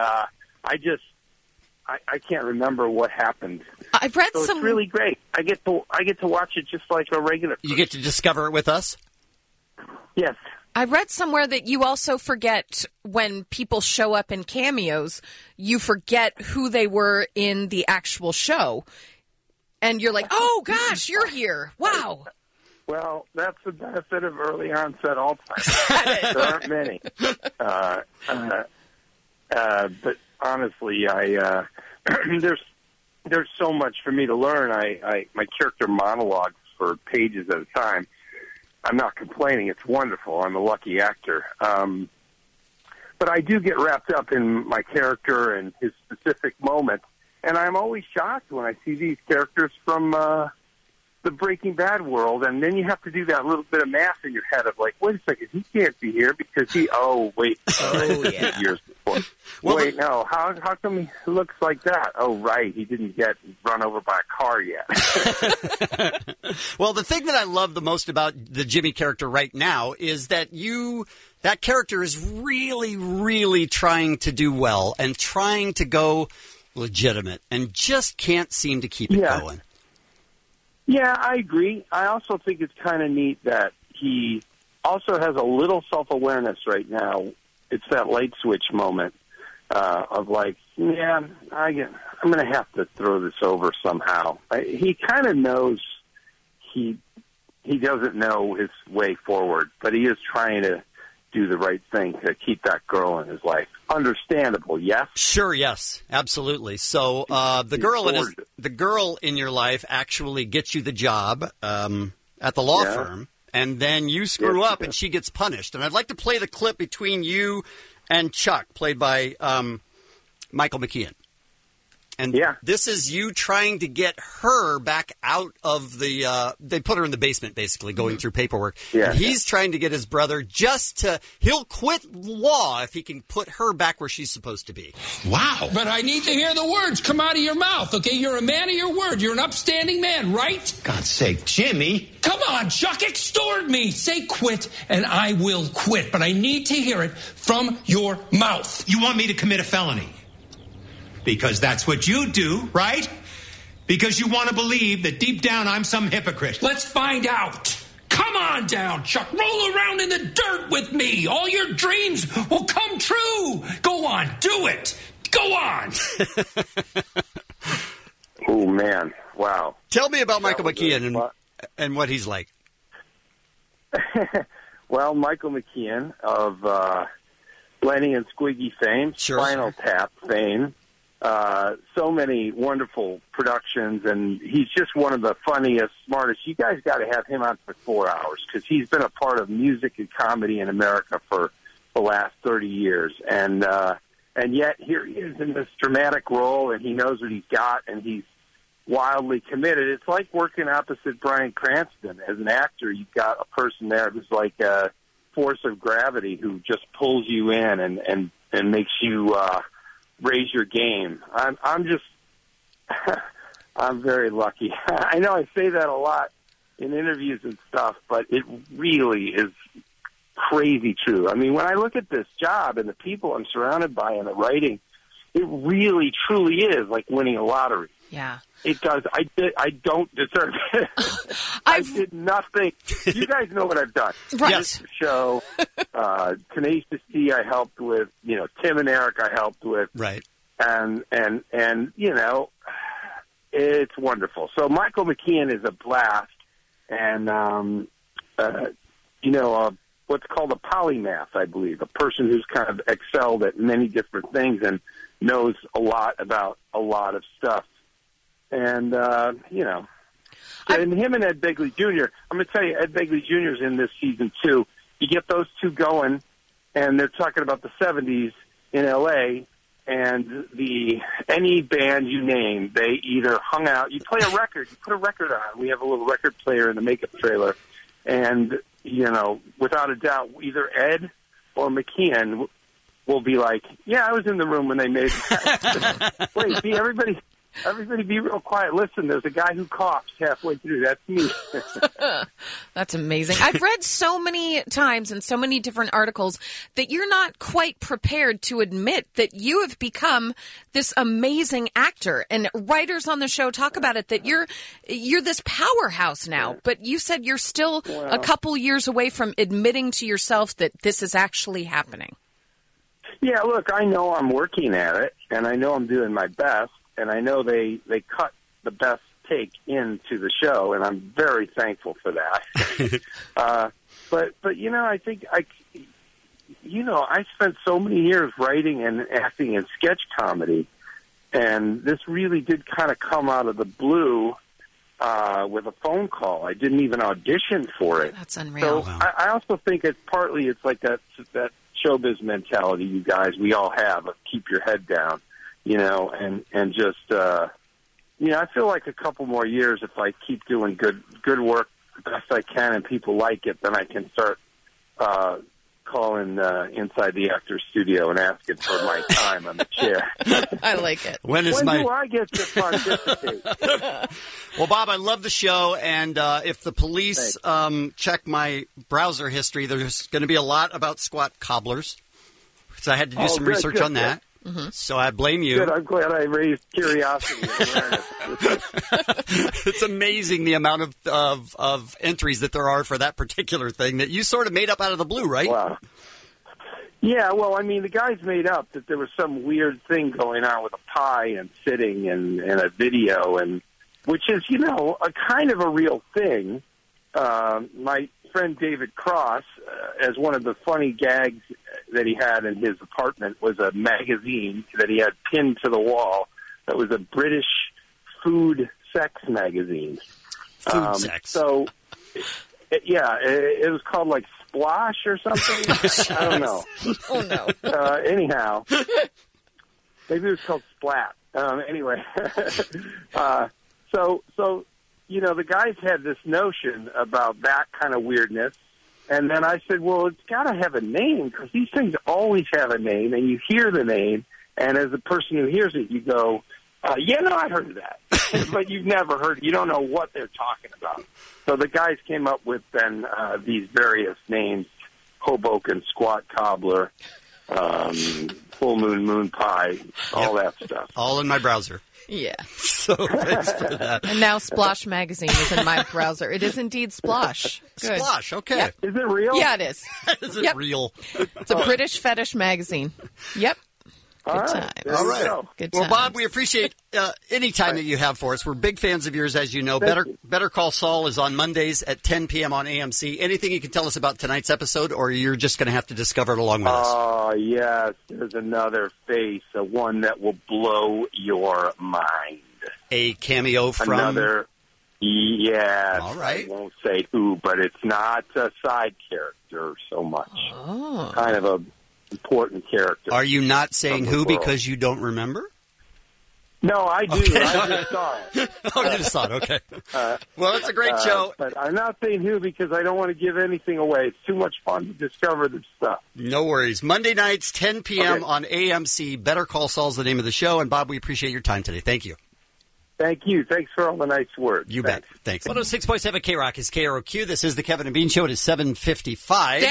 I can't remember what happened. I've read so it's really great. I get to watch it just like a regular person. You get to discover it with us? Yes. I read somewhere that you also forget when people show up in cameos, you forget who they were in the actual show. And you're like, oh, gosh, you're here. Wow. Well, that's the benefit of early onset Alzheimer's. There aren't many. But honestly, there's so much for me to learn. My character monologues for pages at a time. I'm not complaining. It's wonderful. I'm a lucky actor. But I do get wrapped up in my character and his specific moment. And I'm always shocked when I see these characters from the Breaking Bad world. And then you have to do that little bit of math in your head of wait a second, he can't be here because years before. Well, wait, no, how come he looks like that? Oh, right, he didn't get run over by a car yet. Well, the thing that I love the most about the Jimmy character right now is that that character is really, really trying to do well and trying to go legitimate and just can't seem to keep it going. Yeah, I agree. I also think it's kind of neat that he also has a little self-awareness right now. It's that light switch moment of I'm going to have to throw this over somehow. He kind of knows he doesn't know his way forward, but he is trying to do the right thing to keep that girl in his life. Understandable, yes? Sure, yes, absolutely. So the girl in your life actually gets you the job at the law firm, and then you screw up and she gets punished. And I'd like to play the clip between you and Chuck, played by Michael McKean. And this is you trying to get her back out of the, they put her in the basement, basically, going through paperwork. Yeah. And he's trying to get his brother he'll quit law if he can put her back where she's supposed to be. Wow. But I need to hear the words come out of your mouth, okay? You're a man of your word. You're an upstanding man, right? God's sake, Jimmy. Come on, Chuck, extort me. Say quit, and I will quit. But I need to hear it from your mouth. You want me to commit a felony? Because that's what you do, right? Because you want to believe that deep down I'm some hypocrite. Let's find out. Come on down, Chuck. Roll around in the dirt with me. All your dreams will come true. Go on, do it. Go on. Oh, man. Wow. Tell me about Michael McKean and what he's like. Well, Michael McKean of Lenny and Squiggy fame, Spinal Tap fame, so many wonderful productions, and he's just one of the funniest, smartest. You guys got to have him on for 4 hours because he's been a part of music and comedy in America for the last 30 years, and yet here he is in this dramatic role, and he knows what he's got, and he's wildly committed. It's like working opposite Bryan Cranston. As an actor, you've got a person there who's like a force of gravity who just pulls you in and makes you raise your game. I'm just I'm very lucky. I know I say that a lot in interviews and stuff, but it really is crazy true. I mean, when I look at this job and the people I'm surrounded by and the writing, it really truly is like winning a lottery. Yeah. It does. I don't deserve it. I did nothing. You guys know what I've done. Right. This show, Tenacious D I helped with, Tim and Eric I helped with. Right. And it's wonderful. So Michael McKean is a blast and, what's called a polymath, I believe, a person who's kind of excelled at many different things and knows a lot about a lot of stuff. And, and him and Ed Begley Jr., I'm going to tell you, Ed Begley Jr. is in this season, too. You get those two going, and they're talking about the 70s in L.A., and any band you name, they either hung out. You play a record. You put a record on. We have a little record player in the makeup trailer. And, without a doubt, either Ed or McKean will be like, yeah, I was in the room when they made that. Wait, everybody be real quiet. Listen, there's a guy who coughs halfway through. That's me. That's amazing. I've read so many times in so many different articles that you're not quite prepared to admit that you have become this amazing actor. And writers on the show talk about it, that you're this powerhouse now. But you said you're still a couple years away from admitting to yourself that this is actually happening. Yeah, look, I know I'm working at it, and I know I'm doing my best. And I know they cut the best take into the show, and I'm very thankful for that. But I think I spent so many years writing and acting in sketch comedy, and this really did kind of come out of the blue with a phone call. I didn't even audition for it. That's unreal. So I also think it's like that showbiz mentality you guys we all have of keep your head down. And just, I feel like a couple more years, if I keep doing good work the best I can and people like it, then I can start calling inside the actor's studio and asking for my time on the chair. I like it. When do I get to participate? Well, Bob, I love the show, and if the police check my browser history, there's going to be a lot about squat cobblers. So I had to do some research on that. Mm-hmm. So I blame you. Good. I'm glad I raised curiosity and awareness. It's amazing the amount of entries that there are for that particular thing that you sort of made up out of the blue, right? Wow. Yeah, well, I mean, the guys made up that there was some weird thing going on with a pie and sitting and a video, and which is, a kind of a real thing. My friend David Cross, as one of the funny gags that he had in his apartment, was a magazine that he had pinned to the wall that was a British food sex magazine. Food sex. So, it was called like Splosh or something. I don't know. Oh, no. Anyhow, maybe it was called Splat. Anyway, so the guys had this notion about that kind of weirdness, and then I said, well, it's got to have a name because these things always have a name, and you hear the name, and as a person who hears it, you go, yeah, no, I heard of that, but you've never heard it. You don't know what they're talking about. So the guys came up with then these various names: Hoboken Squat Cobbler, Full Moon Pie, all that stuff. All in my browser. Yeah. So thanks for that. And now Splosh Magazine is in my browser. It is indeed Splosh. Good. Splosh, okay. Yep. Is it real? Yeah, it is. Is it real? It's a British fetish magazine. Yep. Good time. All right. Good Well, times. Bob, we appreciate any time that you have for us. We're big fans of yours, as you know. Better Call Saul is on Mondays at 10 p.m. on AMC. Anything you can tell us about tonight's episode, or you're just going to have to discover it along with us? Oh, yes. There's another face, one that will blow your mind. A cameo from... Another, yes. All right. I won't say who, but it's not a side character so much. Oh. Kind of a important character. Are you not saying who world. because you don't remember? No, I do. Okay. I just saw it. Oh, you just saw it. Okay. Well, it's a great show. But I'm not saying who because I don't want to give anything away. It's too much fun to discover this stuff. No worries. Monday nights, 10 p.m. on AMC. Better Call Saul's the name of the show. And, Bob, we appreciate your time today. Thank you. Thank you. Thanks for all the nice words. You bet. Thanks. 106.7 K-Rock is KROQ. This is the Kevin and Bean Show. It is 7:55.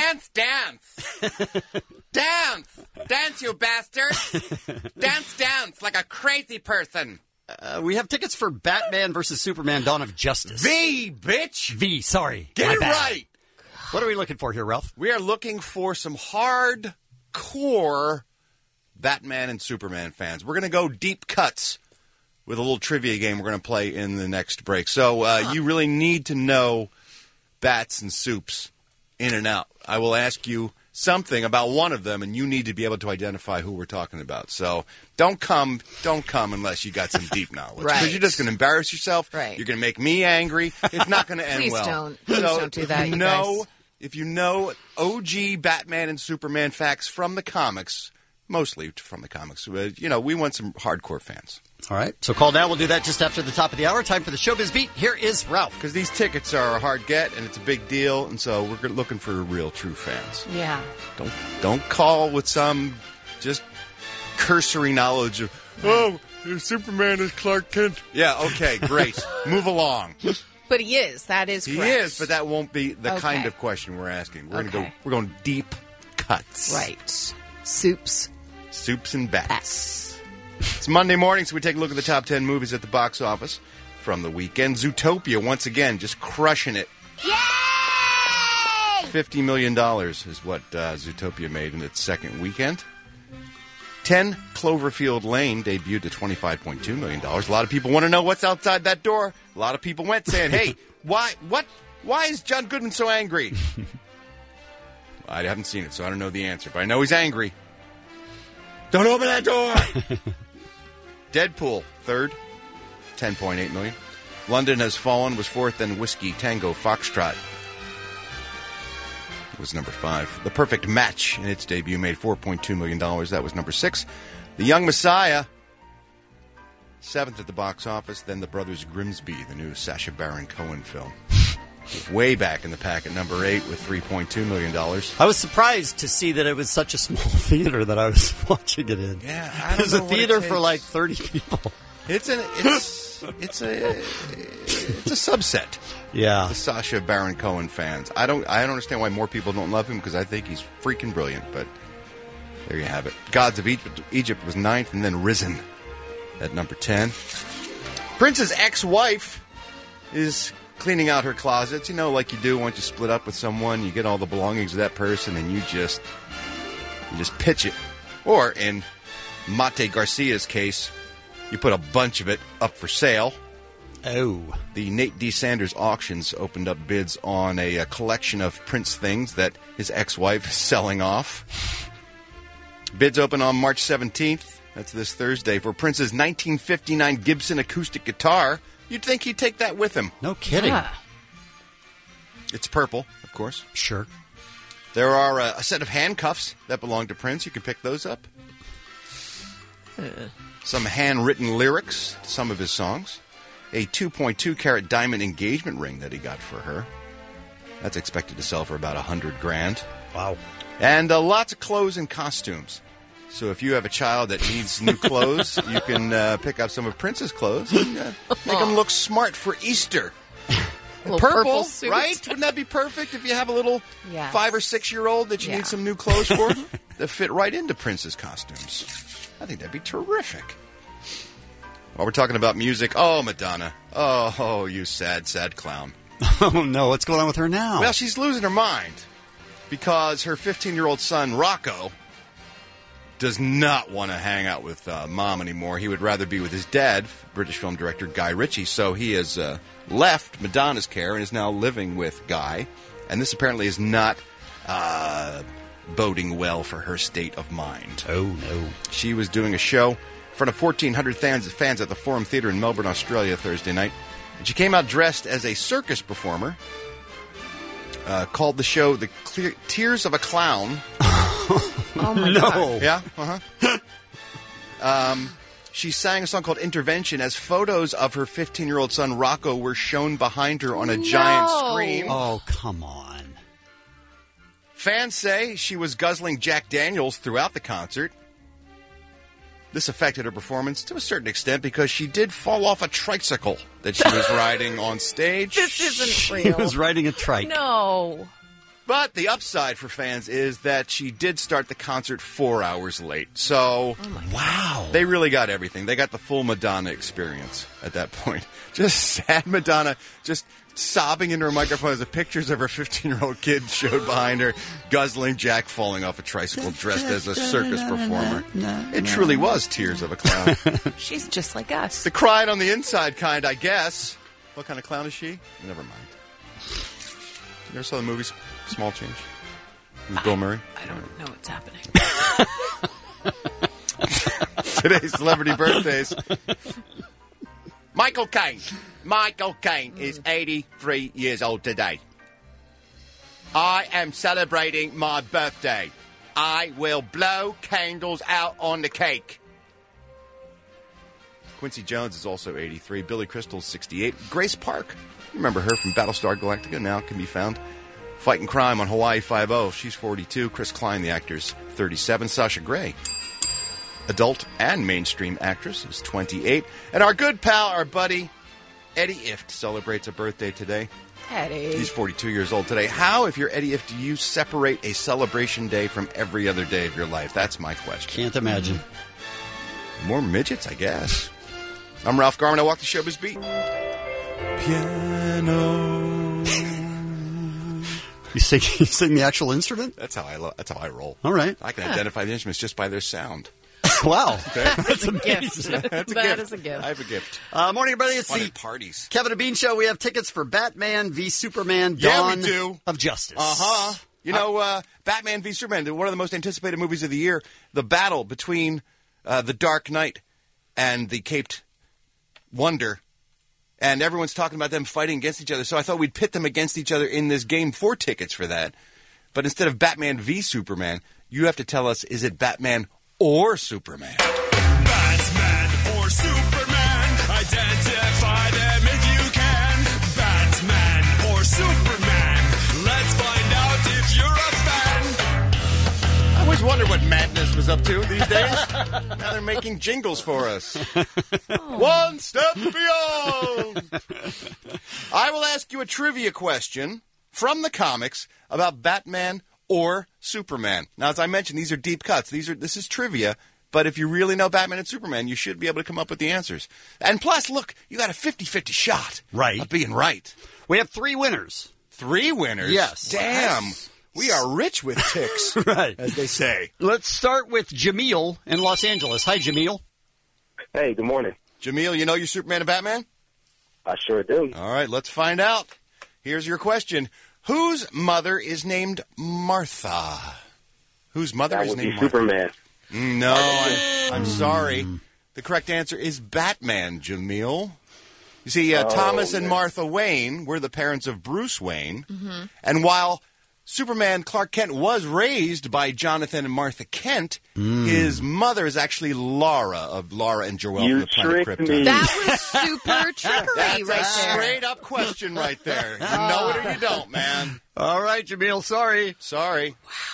Dance, you bastards! Dance like a crazy person. We have tickets for Batman versus Superman: Dawn of Justice. V, bitch! V, sorry. Get My it bad. right! What are we looking for here, Ralph? We are looking for some hardcore Batman and Superman fans. We're going to go deep cuts with a little trivia game we're going to play in the next break. So you really need to know bats and soups in and out. I will ask you something about one of them, and you need to be able to identify who we're talking about. So don't come unless you got some deep knowledge. Right. Because you're just going to embarrass yourself. Right. You're going to make me angry. It's not going to end Please well. Please don't do that, you guys. If you know OG Batman and Superman facts from the comics, mostly from the comics, we want some hardcore fans. All right. So call now. We'll do that just after the top of the hour. Time for the Showbiz Beat. Here is Ralph. Because these tickets are a hard get, and it's a big deal, and so we're looking for real, true fans. Yeah. Don't call with some just cursory knowledge of, Superman is Clark Kent. Yeah, okay, great. Move along. But he is. That is correct. He is, but that won't be the kind of question we're asking. We're going deep cuts. Right. Soups and bats. It's Monday morning, so we take a look at the top 10 movies at the box office from the weekend. Zootopia, once again, just crushing it. Yay! $50 million is what Zootopia made in its second weekend. 10 Cloverfield Lane debuted at $25.2 million. A lot of people want to know what's outside that door. A lot of people went saying, hey, why is John Goodman so angry? I haven't seen it, so I don't know the answer, but I know he's angry. Don't open that door! Deadpool, third, $10.8 million. London Has Fallen was fourth, and Whiskey Tango Foxtrot was number 5. The Perfect Match in its debut made $4.2 million. That was number 6. The Young Messiah, 7th at the box office. Then The Brothers Grimsby, the new Sacha Baron Cohen film. Way back in the pack at number 8 with $3.2 million. I was surprised to see that it was such a small theater that I was watching it in. Yeah, I don't It was know a what it theater takes. for like 30 people. It's a subset. Yeah. The Sacha Baron Cohen fans. I don't understand why more people don't love him because I think he's freaking brilliant. But there you have it. Gods of Egypt was 9th, and then Risen at number 10. Prince's ex-wife is cleaning out her closets, like you do once you split up with someone. You get all the belongings of that person, and you just pitch it. Or in Mate Garcia's case, you put a bunch of it up for sale. Oh. The Nate D. Sanders Auctions opened up bids on a collection of Prince things that his ex-wife is selling off. Bids open on March 17th. That's this Thursday for Prince's 1959 Gibson acoustic guitar. You'd think he'd take that with him. No kidding. Yeah. It's purple, of course. Sure. There are a set of handcuffs that belong to Prince. You can pick those up. some handwritten lyrics to some of his songs, a 2.2-carat diamond engagement ring that he got for her. That's expected to sell for about $100,000. Wow. And lots of clothes and costumes. So if you have a child that needs new clothes, you can pick up some of Prince's clothes and make them look smart for Easter. Purple suit. Right? Wouldn't that be perfect if you have a little Yes. 5 or 6-year-old that you need some new clothes for that fit right into Prince's costumes? I think that'd be terrific. While we're talking about music, oh, Madonna. Oh, you sad, sad clown. Oh, no. What's going on with her now? Well, she's losing her mind because her 15-year-old son, Rocco, does not want to hang out with Mom anymore. He would rather be with his dad, British film director Guy Ritchie. So he has left Madonna's care and is now living with Guy. And this apparently is not boding well for her state of mind. Oh, no. She was doing a show in front of 1,400 fans at the Forum Theatre in Melbourne, Australia, Thursday night. And she came out dressed as a circus performer, called the show The Tears of a Clown. Oh, my God. Yeah, she sang a song called Intervention as photos of her 15-year-old son, Rocco, were shown behind her on a giant screen. Oh, come on. Fans say she was guzzling Jack Daniels throughout the concert. This affected her performance to a certain extent because she did fall off a tricycle that she was riding on stage. This isn't real. She was riding a trike. No. But the upside for fans is that she did start the concert 4 hours late. So, wow. They really got everything. They got the full Madonna experience at that point. Just sad Madonna, just sobbing into her microphone as the pictures of her 15-year-old kid showed behind her, guzzling Jack falling off a tricycle dressed as a circus performer. It truly was Tears of a Clown. She's just like us. The cried on the inside kind, I guess. What kind of clown is she? Never mind. You ever saw the movie Small Change? With Bill Murray? I don't know what's happening. Today's celebrity birthdays. Michael Caine. Michael Caine is 83 years old today. I am celebrating my birthday. I will blow candles out on the cake. Quincy Jones is also 83. Billy Crystal's 68. Grace Park. You remember her from Battlestar Galactica. Now can be found fighting crime on Hawaii Five-0. She's 42. Chris Klein, the actor's 37. Sasha Grey, adult and mainstream actress, is 28. And our good pal, our buddy, Eddie Ifft, celebrates a birthday today. Eddie. He's 42 years old today. How, if you're Eddie Ifft, do you separate a celebration day from every other day of your life? That's my question. Can't imagine. More midgets, I guess. I'm Ralph Garman. I walk the showbiz beat. Piano. You sing the actual instrument? That's how I roll. All right. I can identify the instruments just by their sound. Wow. That's a gift. That's a That gift. is a gift. I have a gift. Morning, everybody. It's Fun the at parties. Kevin and Bean Show. We have tickets for Batman v Superman: Yeah, Dawn we do. of Justice. Uh-huh. You know, Batman v Superman, one of the most anticipated movies of the year. The battle between the Dark Knight and the Caped Wonder. And everyone's talking about them fighting against each other. So I thought we'd pit them against each other in this game for tickets for that. But instead of Batman v Superman, you have to tell us, is it Batman or Superman? Batman or Superman, identify them if you can. Batman or Superman, let's find out if you're a fan. I always wonder what Madness was up to these days. Now they're making jingles for us. One step beyond. I will ask you a trivia question from the comics about Batman or Superman. Now, as I mentioned, these are deep cuts. This is trivia, but if you really know Batman and Superman, you should be able to come up with the answers. And plus, look, you got a 50-50 shot of being right. We have 3 winners. 3 winners? Yes. Damn. We are rich with ticks, right, as they say. Let's start with Jameel in Los Angeles. Hi, Jameel. Hey, good morning. Jameel, you know your Superman and Batman? I sure do. All right, let's find out. Here's your question. Whose mother is named Martha? Whose mother That is would named be Martha? Superman. No, I'm sorry. The correct answer is Batman, Jameel. You see, Thomas and Martha Wayne were the parents of Bruce Wayne. Mm-hmm. And while Superman Clark Kent was raised by Jonathan and Martha Kent. His mother is actually Lara of Lara and Joel from the Planet Krypton. That was super trickery That's right a there. straight up question right there. You know it or you don't, man. All right, Jameel, sorry. Sorry.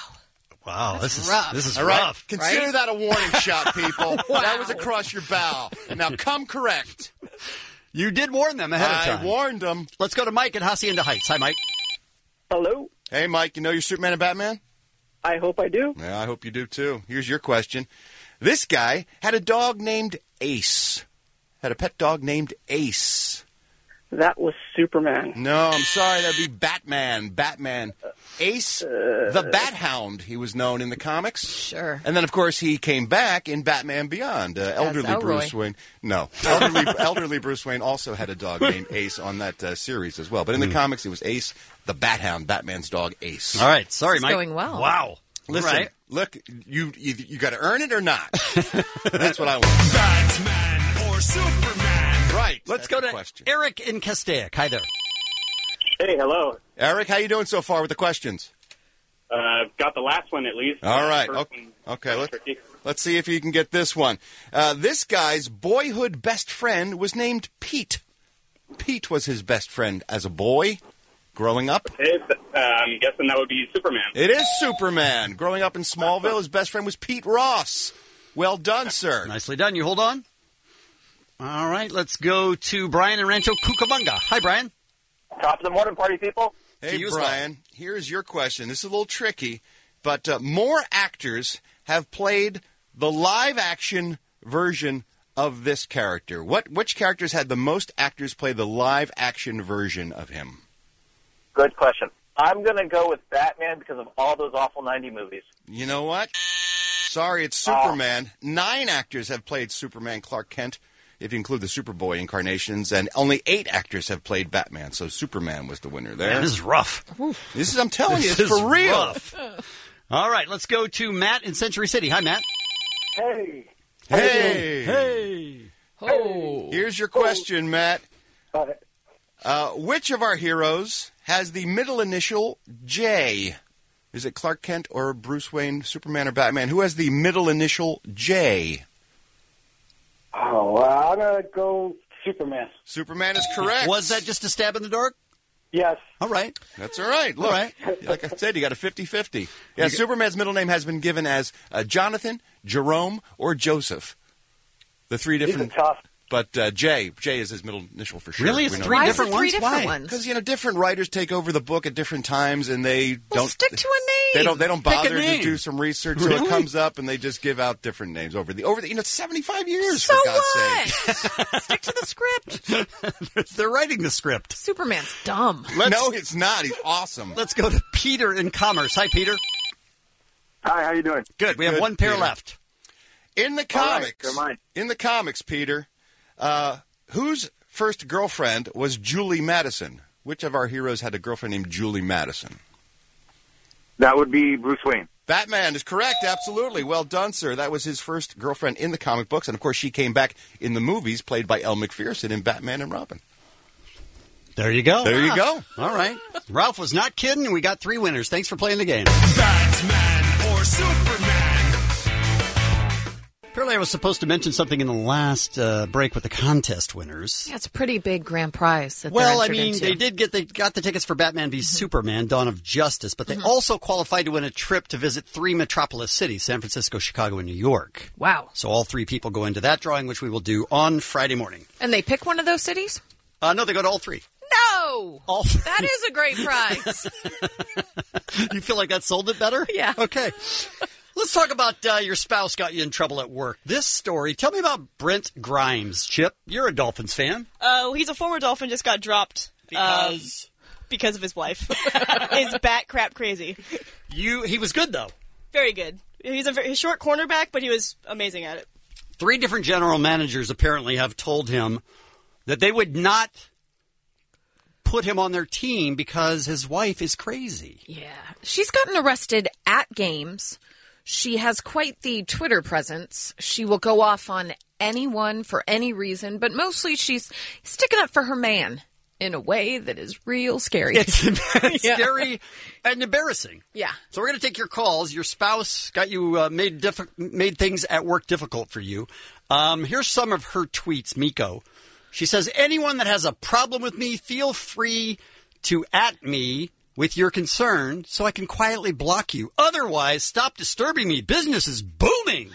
Wow, this is rough. This is All right. rough. Consider that a warning shot, people. That was across your bow. Now come correct. You did warn them ahead of I time. warned them. Let's go to Mike at Hacienda Heights. Hi, Mike. Hello. Hey, Mike, you know your Superman and Batman? I hope I do. Yeah, I hope you do, too. Here's your question. This guy had a dog named Ace. Had a pet dog named Ace. That was Superman. No, I'm sorry. That'd be Batman. Batman. Ace, the Bat Hound, he was known in the comics. Sure. And then, of course, he came back in Batman Beyond. Elderly Elroy. Bruce Wayne. No. Elderly Bruce Wayne also had a dog named Ace on that series as well. But in the comics, it was Ace, the Bat Hound, Batman's dog, Ace. All right. Sorry, It's Mike. going well. Wow. Listen, Right. look, you got to earn it or not. That's what I want. Batman or Superman? Right. Let's go to Eric in Castaic. Hi there. Hey, hello. Eric, how you doing so far with the questions? Got the last one at least. All right. First Okay. one Okay. tricky. Let's see if you can get this one. This guy's boyhood best friend was named Pete. Pete was his best friend as a boy growing up. I'm guessing that would be Superman. It is Superman. Growing up in Smallville, his best friend was Pete Ross. Well done, sir. Nicely done. You hold on. All right. Let's go to Brian in Rancho Cucamonga. Hi, Brian. Top of the morning, party people. Hey, Brian, here's your question. This is a little tricky, but more actors have played the live-action version of this character. Which characters had the most actors play the live-action version of him? Good question. I'm going to go with Batman because of all those awful 90 movies. You know what? Sorry, it's Superman. 9 actors have played Superman Clark Kent, if you include the Superboy incarnations, and only 8 actors have played Batman, so Superman was the winner there. Man, this is rough. This is, I'm telling you, This it's is for real. rough. All right, let's go to Matt in Century City. Hi, Matt. Hey. Hey. Oh. Here's your question, Matt. Which of our heroes has the middle initial J? Is it Clark Kent or Bruce Wayne, Superman or Batman? Who has the middle initial J? Oh, well, I'm going to go Superman. Superman is correct. Was that just a stab in the dark? Yes. All right. That's all right. Look, All right. like I said, you got a 50-50. Yeah, Superman's middle name has been given as Jonathan, Jerome, or Joseph. The 3 different. These are tough. But J is his middle initial for sure. Really? It's We know 3 that. different ones? Why? Because different writers take over the book at different times, and they don't stick to a name. They don't Pick a bother to name. do some research, so Really? it comes up, and they just give out different names over the 75 years. So for God's what? sake. Stick to the script. They're writing the script. Superman's dumb. No, it's not. He's awesome. Let's go to Peter in Commerce. Hi, Peter. Hi, how you doing? Good. We have Good, one pair Peter. left. In the All right, comics, they're mine. Peter, whose first girlfriend was Julie Madison? Which of our heroes had a girlfriend named Julie Madison? That would be Bruce Wayne. Batman is correct, absolutely. Well done, sir. That was his first girlfriend in the comic books, and of course she came back in the movies, played by Elle McPherson in Batman and Robin. There you go. There you go. All right. Ralph was not kidding, and we got 3 winners. Thanks for playing the game. Batman or Superman? Apparently, I was supposed to mention something in the last break with the contest winners. Yeah, it's a pretty big grand prize. That Well, they're I mean, entered they got the tickets for Batman v Superman: Dawn of Justice, but they also qualified to win a trip to visit 3 metropolis cities: San Francisco, Chicago, and New York. Wow. So all 3 people go into that drawing, which we will do on Friday morning. And they pick one of those cities? No, they go to all 3. No! All 3. That is a great prize. You feel like that sold it better? Yeah. Okay. Let's talk about your spouse got you in trouble at work. This story, tell me about Brent Grimes. Chip, you're a Dolphins fan. He's a former Dolphin, just got dropped. Because of his wife. Is bat crap crazy. He was good, though. Very good. He's a short cornerback, but he was amazing at it. 3 different general managers apparently have told him that they would not put him on their team because his wife is crazy. Yeah. She's gotten arrested at games. She has quite the Twitter presence. She will go off on anyone for any reason, but mostly she's sticking up for her man. in a way that is real scary. It's scary and embarrassing. Yeah. So we're going to take your calls. Your spouse got you made things at work difficult for you. Here's some of her tweets, Miko. She says, anyone that has a problem with me, feel free to @ me with your concern so I can quietly block you. Otherwise, stop disturbing me. Business is booming.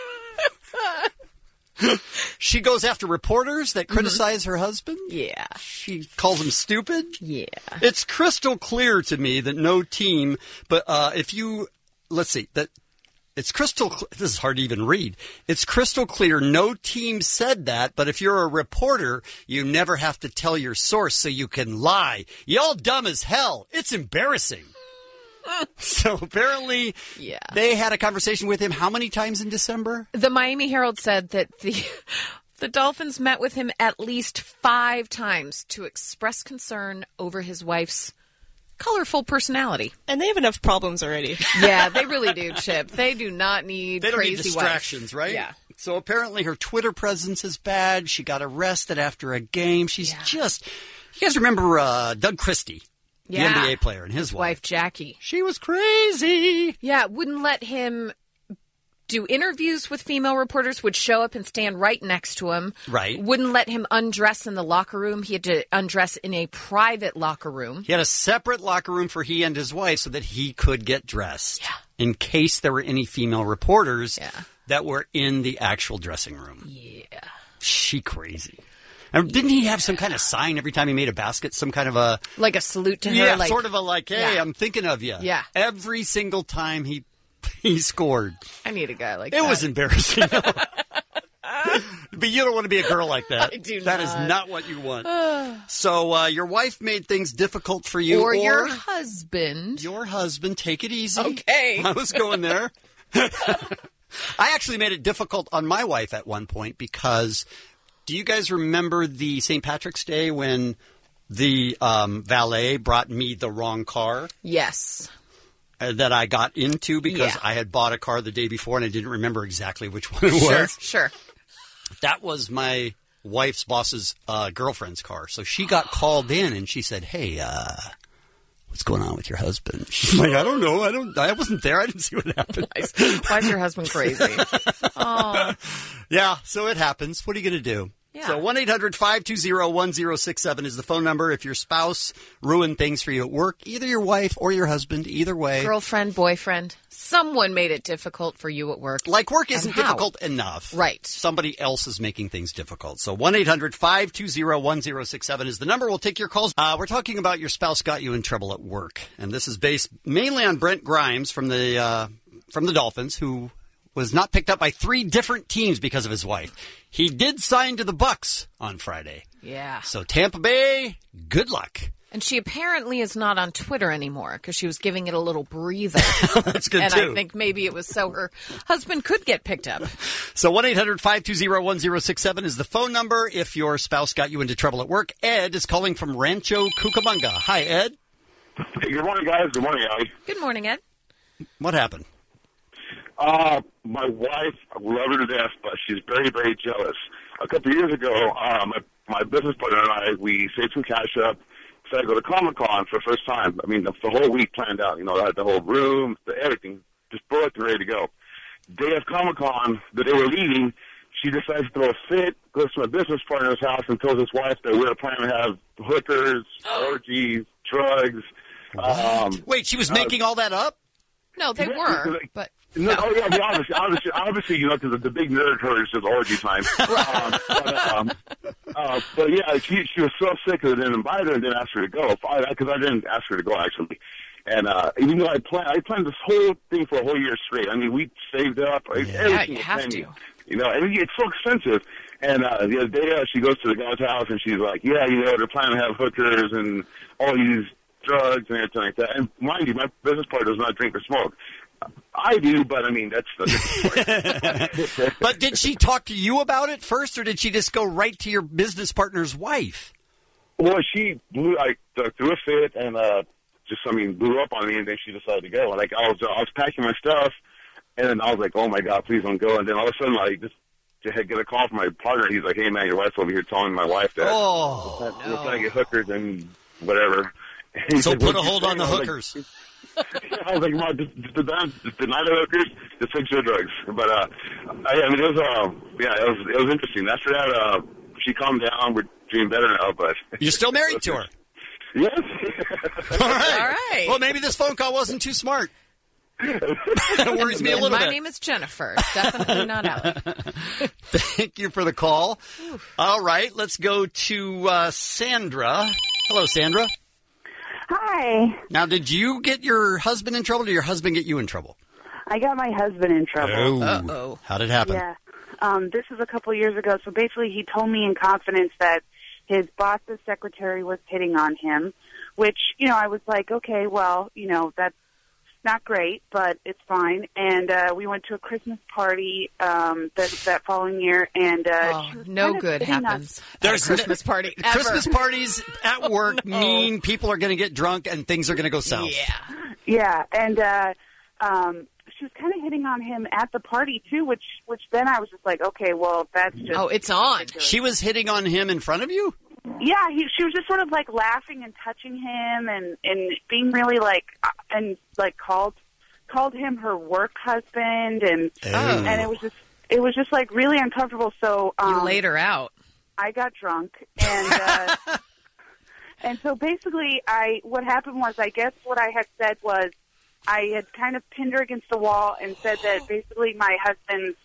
She goes after reporters that criticize her husband. Yeah. She calls them stupid. Yeah. It's crystal clear to me that no team, but it's crystal, this is hard to even read. It's crystal clear no team said that, but if you're a reporter, you never have to tell your source so you can lie. Y'all dumb as hell. It's embarrassing. So apparently they had a conversation with him how many times in December? The Miami Herald said that the Dolphins met with him at least 5 times to express concern over his wife's colorful personality. And they have enough problems already. Yeah, they really do, Chip. They do not need They don't crazy need distractions, wife. right? Yeah. So apparently her Twitter presence is bad. She got arrested after a game. She's just... You guys remember Doug Christie? Yeah. The NBA player and his wife, Jackie. She was crazy. Yeah, wouldn't let him do interviews with female reporters, would show up and stand right next to him. Right. Wouldn't let him undress in the locker room. He had to undress in a private locker room. He had a separate locker room for he and his wife so that he could get dressed. Yeah. In case there were any female reporters that were in the actual dressing room. Yeah. She crazy. And didn't he have some kind of sign every time he made a basket? Some kind of a... Like a salute to her? Yeah, like, sort of a hey, I'm thinking of you. Yeah. Every single time he scored. I need a guy like that. It was embarrassing. But you don't want to be a girl like that. I do That not. is not what you want. So your wife made things difficult for you. Or your husband. Your husband. Take it easy. Okay. I was going there. I actually made it difficult on my wife at one point because... Do you guys remember the St. Patrick's Day when the valet brought me the wrong car? Yes. That I got into because I had bought a car the day before and I didn't remember exactly which one it was. Sure. That was my wife's boss's girlfriend's car. So she got called in and she said, hey, what's going on with your husband? She's like, I don't know. I wasn't there. I didn't see what happened. Why is your husband crazy? Oh. Yeah, so it happens. What are you going to do? Yeah. So 1-800-520-1067 is the phone number. If your spouse ruined things for you at work, either your wife or your husband, either way. Girlfriend, boyfriend. Someone made it difficult for you at work. Like work isn't difficult enough. Right. Somebody else is making things difficult. So 1-800-520-1067 is the number. We'll take your calls. We're talking about your spouse got you in trouble at work. And this is based mainly on Brent Grimes from the Dolphins, who was not picked up by 3 different teams because of his wife. He did sign to the Bucks on Friday. Yeah. So Tampa Bay, good luck. And she apparently is not on Twitter anymore because she was giving it a little breather. That's good, and too. I think maybe it was so her husband could get picked up. So 1-800-520-1067 is the phone number if your spouse got you into trouble at work. Ed is calling from Rancho Cucamonga. Hi, Ed. Hey, good morning, guys. Good morning, Allie. Good morning, Ed. What happened? My wife, I love her to death, but she's very, very jealous. A couple of years ago, my business partner and I, we saved some cash up, decided to go to Comic-Con for the first time. I mean, the whole week planned out. You know, I had the whole room, everything, just booked and ready to go. Day of Comic-Con, the day we're leaving, she decides to throw a fit, goes to my business partner's house and tells his wife that we're planning to have hookers, orgies, drugs. Wait, she was making all that up? No, they were, but... No. Oh, yeah, obviously, you know, because the big nerd herd is just orgy time. But yeah, she was so sick that I didn't invite her and didn't ask her to go. Because I didn't ask her to go, actually. And even though I planned this whole thing for a whole year straight. I mean, we saved up. Yeah, you have to. You know, and it's so expensive. And the other day, she goes to the guy's house and she's like, yeah, you know, they're planning to have hookers and all these drugs and everything like that. And mind you, my business partner does not drink or smoke. I do, but I mean, that's the different story. But did she talk to you about it first, or did she just go right to your business partner's wife? Well, she threw a fit and blew up on me, and then she decided to go. Like I was packing my stuff, and then I was like, oh my God, please don't go. And then all of a sudden, like, just get a call from my partner. He's like, "Hey man, your wife's over here telling my wife that we're trying to get hookers and whatever." And So said, put a "What'd you hold say?" on the I was like, hookers. I was like, "Mom, just deny the hookers, just fix your drugs." But I mean, it was interesting. After that, she calmed down. We're doing better now. But you're still married to her. Yes. All right. Well, maybe this phone call wasn't too smart. That worries me a little bit. My name is Jennifer. Definitely not Alec. Thank you for the call. All right, let's go to Sandra. Hello, Sandra. Hi. Now, did you get your husband in trouble, or did your husband get you in trouble? I got my husband in trouble. Uh-oh. How did it happen? Yeah. This was a couple of years ago. So basically, he told me in confidence that his boss's secretary was hitting on him, which, I was like, okay, well, that's not great, but it's fine. And we went to a Christmas party that following year, and no good happens at a Christmas party ever. Christmas parties at work mean people are going to get drunk and things are going to go south. Yeah, and she was kind of hitting on him at the party too, which then I was just like, okay, well, that's just it's on. ridiculous. She was hitting on him in front of you? Yeah, she was just sort of like laughing and touching him and being really called him her work husband and it was just like really uncomfortable. So you laid her out. I got drunk and and so basically what happened was, I guess what I had said was, I had kind of pinned her against the wall and said that basically my husband's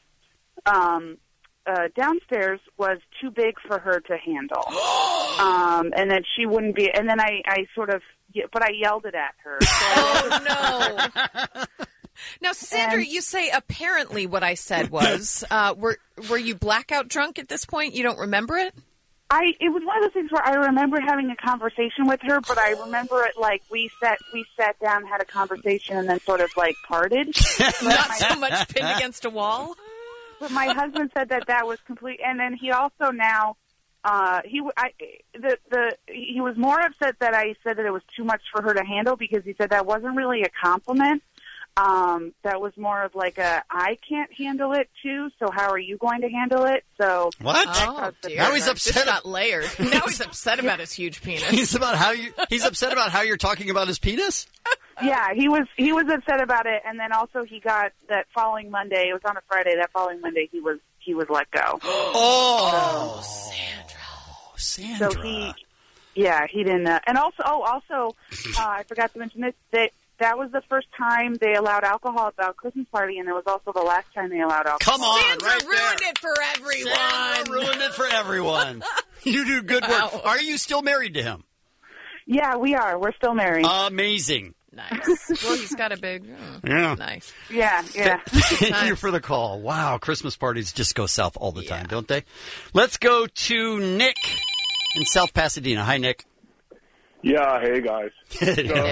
downstairs was too big for her to handle, and that she wouldn't be. And then I yelled it at her. Oh no! Now, Sandra, you say apparently what I said was, were you blackout drunk at this point? You don't remember it? It was one of those things where I remember having a conversation with her, but I remember it like we sat down, had a conversation, and then sort of like parted. Not so much pinned against a wall. But my husband said that was complete, and then he also now he was more upset that I said that it was too much for her to handle, because he said that wasn't really a compliment. That was more of like I can't handle it too, so how are you going to handle it? So what? Oh, dear. Now he's upset. This got layered. Now he's upset about his huge penis. He's upset about how you're talking about his penis? Yeah, he was upset about it, and then also he got that following Monday. It was on a Friday. That following Monday, he was let go. Oh, So Sandra. he didn't. And also, I forgot to mention this. That was the first time they allowed alcohol at the Christmas party, and it was also the last time they allowed alcohol. Come on, Sandra right ruined it for everyone. Sandra ruined it for everyone. You do good work. Are you still married to him? Yeah, we are. We're still married. Amazing. Nice. Well, he's got a big... Yeah. Nice. Yeah. Thank you for the call. Wow, Christmas parties just go south all the time, don't they? Let's go to Nick in South Pasadena. Hi, Nick. Yeah, hey guys. So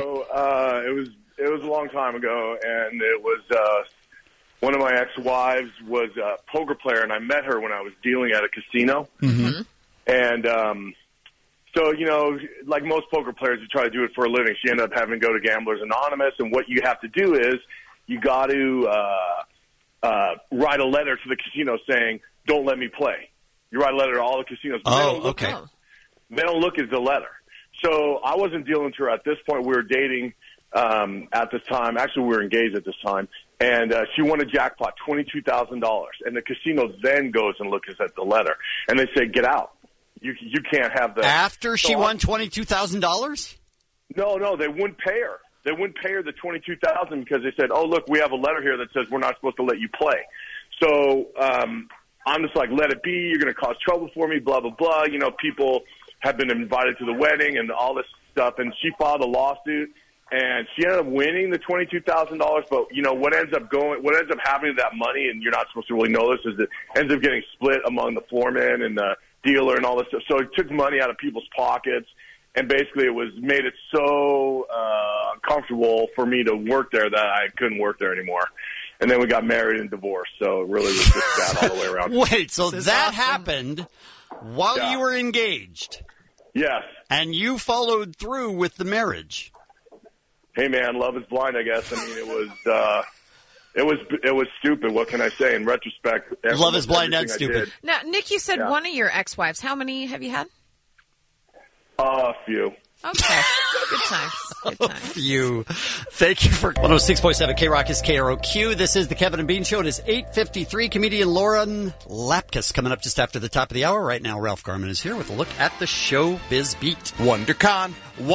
it was a long time ago, and it was one of my ex-wives was a poker player, and I met her when I was dealing at a casino. Mm-hmm. And so, like most poker players, you try to do it for a living. She ended up having to go to Gamblers Anonymous, and what you have to do is you got to write a letter to the casino saying, "Don't let me play." You write a letter to all the casinos. Okay. They don't look at the letter. So I wasn't dealing with her at this point. We were dating at this time. Actually, we were engaged at this time. And she won a jackpot, $22,000. And the casino then goes and looks at the letter. And they say, get out. You can't have that. After she won $22,000? No, they wouldn't pay her. They wouldn't pay her the $22,000 because they said, oh, look, we have a letter here that says we're not supposed to let you play. So I'm just like, let it be. You're going to cause trouble for me, blah, blah, blah. People have been invited to the wedding and all this stuff. And she filed a lawsuit, and she ended up winning the $22,000. But what ends up happening to that money, and you're not supposed to really know this, is it ends up getting split among the foreman and the dealer and all this stuff. So it took money out of people's pockets, and basically it made it so uncomfortable for me to work there that I couldn't work there anymore. And then we got married and divorced. So it really was just bad all the way around. Wait, so that happened while you were engaged? Yes. And you followed through with the marriage? Hey, man, love is blind, I guess. I mean, It was stupid. What can I say? In retrospect, Love is Blind and everything I Stupid. did- Now, Nick, you said Yeah. one of your ex-wives. How many have you had? A few. Okay. Good times. Good times. You. Thank you for 106.7 K-Rock is KROQ. This is the Kevin and Bean Show. It is 8:53. Comedian Lauren Lapkus coming up just after the top of the hour. Right now, Ralph Garman is here with a look at the show biz beat. WonderCon.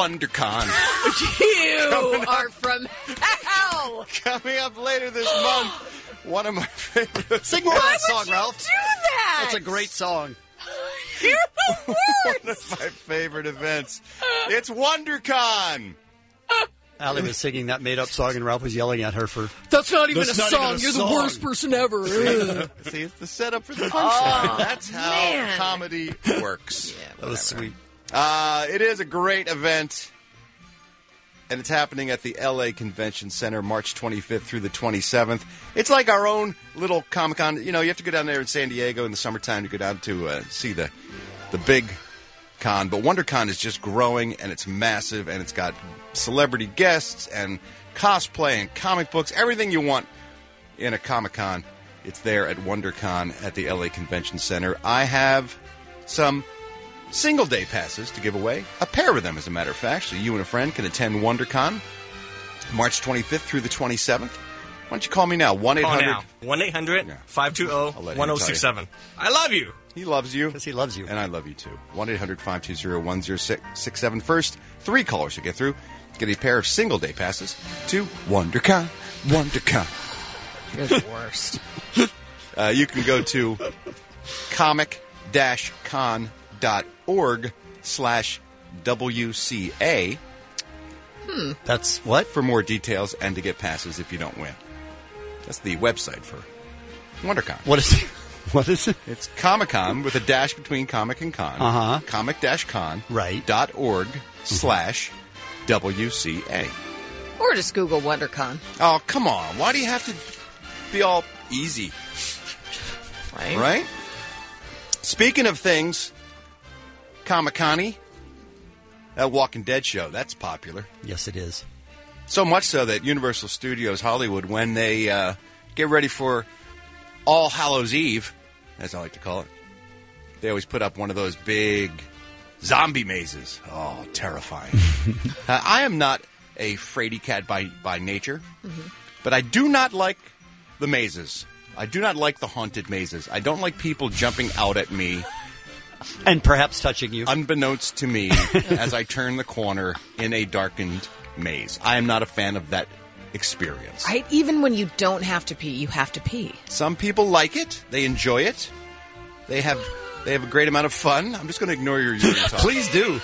You are from hell. Coming up later this month, one of my favorite. Sing more of Why that song, would you Ralph. do that? That's a great song. You're the worst. One of my favorite events. It's WonderCon. Allie was singing that made-up song, and Ralph was yelling at her for... That's not even That's a not song. even a You're song. the worst person ever. See, it's the setup for the punchline. Oh, That's how man. comedy works. That was sweet. It is a great event, and it's happening at the LA Convention Center March 25th through the 27th. It's like our own little Comic-Con. You know, you have to go down there in San Diego in the summertime to go down to see the big con. But WonderCon is just growing, and it's massive, and it's got celebrity guests and cosplay and comic books, everything you want in a Comic-Con. It's there at WonderCon at the LA Convention Center. I have some single-day passes to give away. A pair of them, as a matter of fact. So you and a friend can attend WonderCon March 25th through the 27th. Why don't you call me now? 1-800... 1-800-520-1067. I love you. He loves you. Because he loves you. And I love you, too. 1-800-520-1067. First 3 callers to get through get a pair of single-day passes to WonderCon. WonderCon. You're the worst. You can go to comic-con.org/WCA. That's what? For more details and to get passes if you don't win. That's the website for WonderCon. What is it? What is it? It's Comic-Con with a dash between comic and con. Uh-huh. Comic-con. Right. .org/WCA. Or just Google WonderCon. Oh, come on. Why do you have to be all easy? Right? Speaking of things, Comic-Con-y, that Walking Dead show, that's popular. Yes, it is. So much so that Universal Studios Hollywood, when they get ready for All Hallows Eve, as I like to call it, they always put up one of those big zombie mazes. Oh, terrifying. I am not a fraidy cat by nature, but I do not like the mazes. I do not like the haunted mazes. I don't like people jumping out at me. And perhaps touching you. Unbeknownst to me as I turn the corner in a darkened maze. I am not a fan of that experience. Right? Even when you don't have to pee, you have to pee. Some people like it. They enjoy it. They have a great amount of fun. I'm just going to ignore your talk. Please do.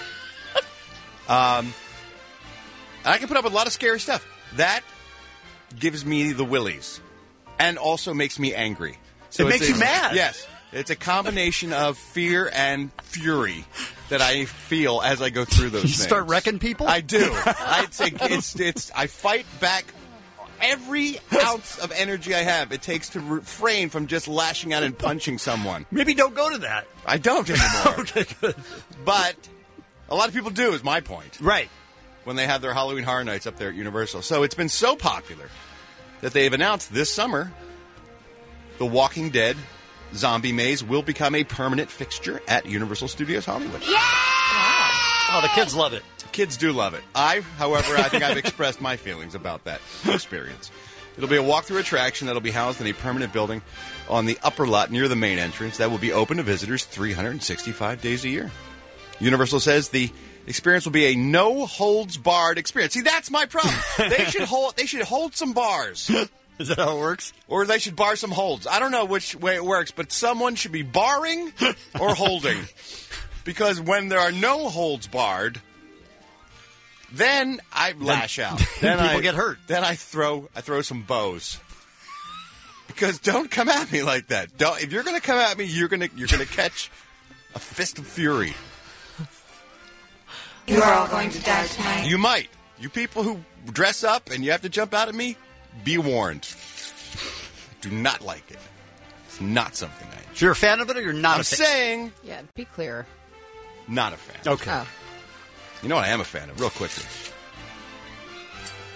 I can put up with a lot of scary stuff. That gives me the willies. And also makes me angry. It makes you mad. Yes. It's a combination of fear and fury that I feel as I go through those things. You start wrecking people? I do. I fight back every ounce of energy I have. It takes to refrain from just lashing out and punching someone. Maybe don't go to that. I don't anymore. Okay, good. But a lot of people do, is my point. Right. When they have their Halloween Horror Nights up there at Universal. So it's been so popular that they've announced this summer The Walking Dead Zombie Maze will become a permanent fixture at Universal Studios Hollywood. Yeah! Wow. Oh, the kids love it. Kids do love it. However, I think I've expressed my feelings about that experience. It'll be a walkthrough attraction that'll be housed in a permanent building on the upper lot near the main entrance that will be open to visitors 365 days a year. Universal says the experience will be a no-holds-barred experience. See, that's my problem. They should hold some bars. Is that how it works? Or they should bar some holds. I don't know which way it works, but someone should be barring or holding. Because when there are no holds barred, then I lash out. Then people get hurt. Then I throw some bows. Because don't come at me like that. If you're going to come at me, you're going to catch a fist of fury. You are all going to die tonight. You might. You people who dress up and you have to jump out at me, be warned. I do not like it. It's not something I enjoy. So you're a fan of it or you're not I'm a fan? saying Yeah, be clear. not a fan. Okay. Oh. You know what I am a fan of, real quickly?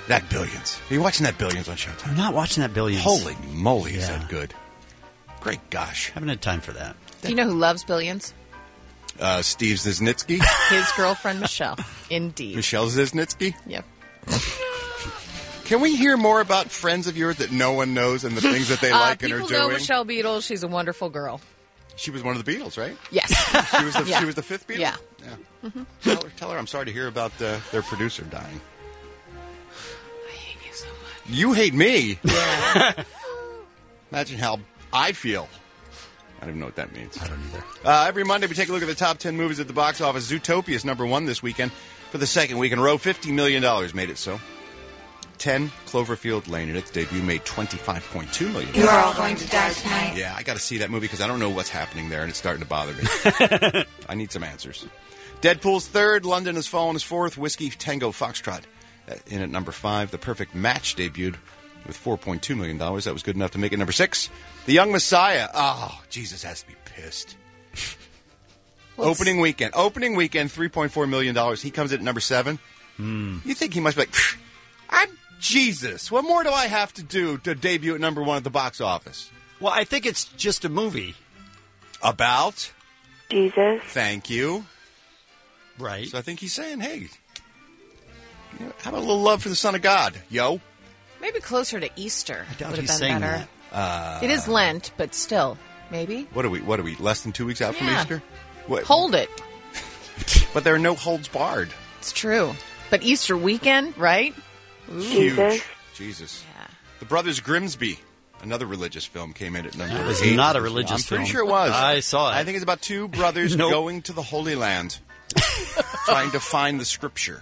That Billions. Are you watching that Billions on Showtime? I'm not watching that Billions. Holy moly, is that good. Great gosh. Haven't had time for that. Do you know who loves Billions? Steve Zisnitsky. His girlfriend, Michelle. Indeed. Michelle Zisnitsky? Yep. Can we hear more about friends of yours that no one knows and the things that they like and are doing? People know Michelle Beadle. She's a wonderful girl. She was one of the Beatles, right? Yes. She was the fifth Beatle? Yeah. Mm-hmm. Tell her I'm sorry to hear about their producer dying. I hate you so much. You hate me? Yeah. Imagine how I feel. I don't even know what that means. I don't either. Every Monday we take a look at the top 10 movies at the box office. Zootopia is number 1 this weekend. For the second week in a row, $50 million made it so. 10 Cloverfield Lane, in its debut, made $25.2 million. You're all going to die tonight. Yeah, I got to see that movie because I don't know what's happening there, and it's starting to bother me. I need some answers. Deadpool's third, London Has Fallen is fourth, Whiskey Tango Foxtrot in at number 5. The Perfect Match debuted with $4.2 million. That was good enough to make it number 6. The Young Messiah. Oh, Jesus has to be pissed. Opening weekend, $3.4 million. He comes in at number 7. You think he must be like, I'm Jesus. What more do I have to do to debut at number 1 at the box office? Well, I think it's just a movie. About? Jesus. Thank you. Right. So I think he's saying, hey, how about a little love for the Son of God, yo? Maybe closer to Easter. I doubt would he's have been saying better. that. It is Lent, but still, maybe. What are we? Less than 2 weeks out from Easter? What? Hold it. But there are no holds barred. It's true. But Easter weekend, right? Ooh. Huge. Jesus. Yeah. The Brothers Grimsby, another religious film, came in at number 8. It was not a religious film. I'm pretty sure it was. I saw it. I think it's about 2 brothers going to the Holy Land, trying to find the scripture.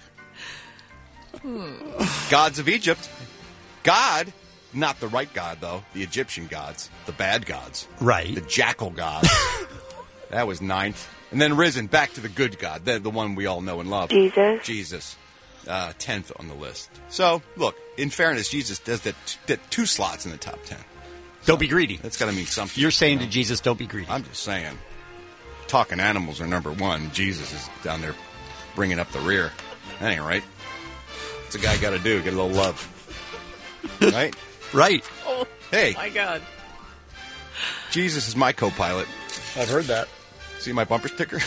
Gods of Egypt. God, not the right God, though. The Egyptian gods. The bad gods. Right. The jackal gods. That was 9th. And then Risen, back to the good God, the one we all know and love. Jesus. 10th on the list. So, look, in fairness, Jesus does that 2 slots in the top 10. Don't be greedy. That's got to mean something. You're saying to Jesus, don't be greedy. I'm just saying. Talking animals are number 1. Jesus is down there bringing up the rear. That ain't right. What's a guy got to do? Get a little love. Right? Right. Oh, hey. My God. Jesus is my co-pilot. I've heard that. See my bumper sticker?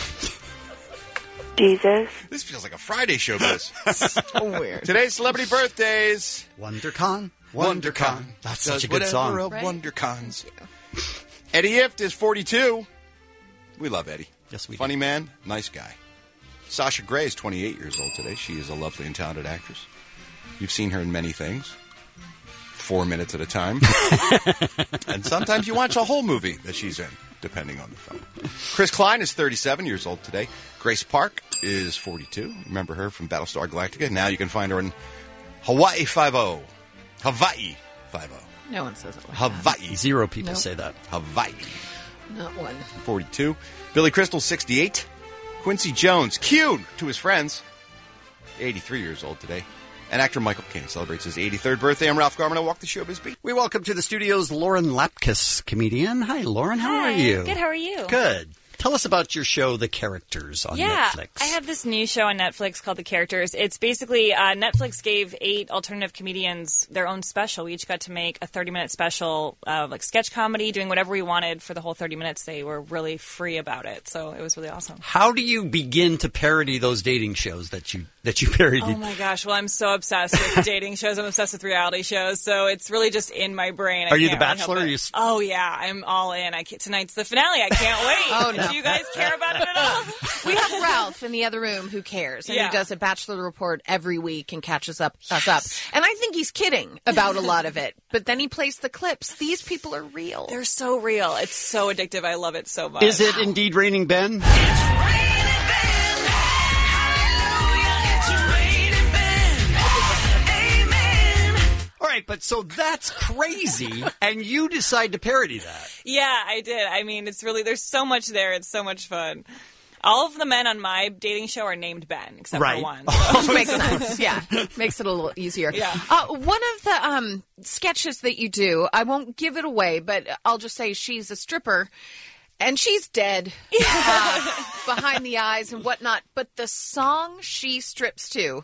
Jesus. This feels like a Friday show, Biz. So weird. Today's celebrity birthdays. WonderCon. That's such a good Does song. whatever of WonderCons. Eddie Ifft is 42. We love Eddie. Yes, we do. Funny man, nice guy. Sasha Grey is 28 years old today. She is a lovely and talented actress. You've seen her in many things. 4 minutes at a time. And sometimes you watch a whole movie that she's in, depending on the film. Chris Klein is 37 years old today. Grace Park is 42. Remember her from Battlestar Galactica. Now you can find her in Hawaii Five-0. Hawaii Five-0. No one says it like Hawaii. 0 people say that. Hawaii. Not one. 42. Billy Crystal, 68. Quincy Jones, Q to his friends, 83 years old today. And actor Michael Caine celebrates his 83rd birthday. I'm Ralph Garman. I walk the showbiz beat. We welcome to the studios Lauren Lapkus, comedian. Hi, Lauren. How are you? Good. How are you? Good. Tell us about your show, The Characters, on Netflix. I have this new show on Netflix called The Characters. It's basically Netflix gave 8 alternative comedians their own special. We each got to make a 30-minute special, like sketch comedy, doing whatever we wanted for the whole 30 minutes. They were really free about it, so it was really awesome. How do you begin to parody those dating shows that you parodied? Oh my gosh! Well, I'm so obsessed with dating shows. I'm obsessed with reality shows, so it's really just in my brain. Are you The Bachelor? Oh yeah, I'm all in. Tonight's the finale. I can't wait. Oh no! Do you guys care about it at all? We have Ralph in the other room who cares, and who does a Bachelor report every week and catches us up. And I think he's kidding about a lot of it, but then he plays the clips. These people are real. They're so real. It's so addictive. I love it so much. Is it indeed Raining Ben? All right, but so that's crazy, and you decide to parody that. Yeah, I did. I mean, it's really, there's so much there. It's so much fun. All of the men on my dating show are named Ben, except for one. So. Makes sense. Yeah, makes it a little easier. Yeah. One of the sketches that you do, I won't give it away, but I'll just say she's a stripper. And she's dead behind the eyes and whatnot. But the song she strips to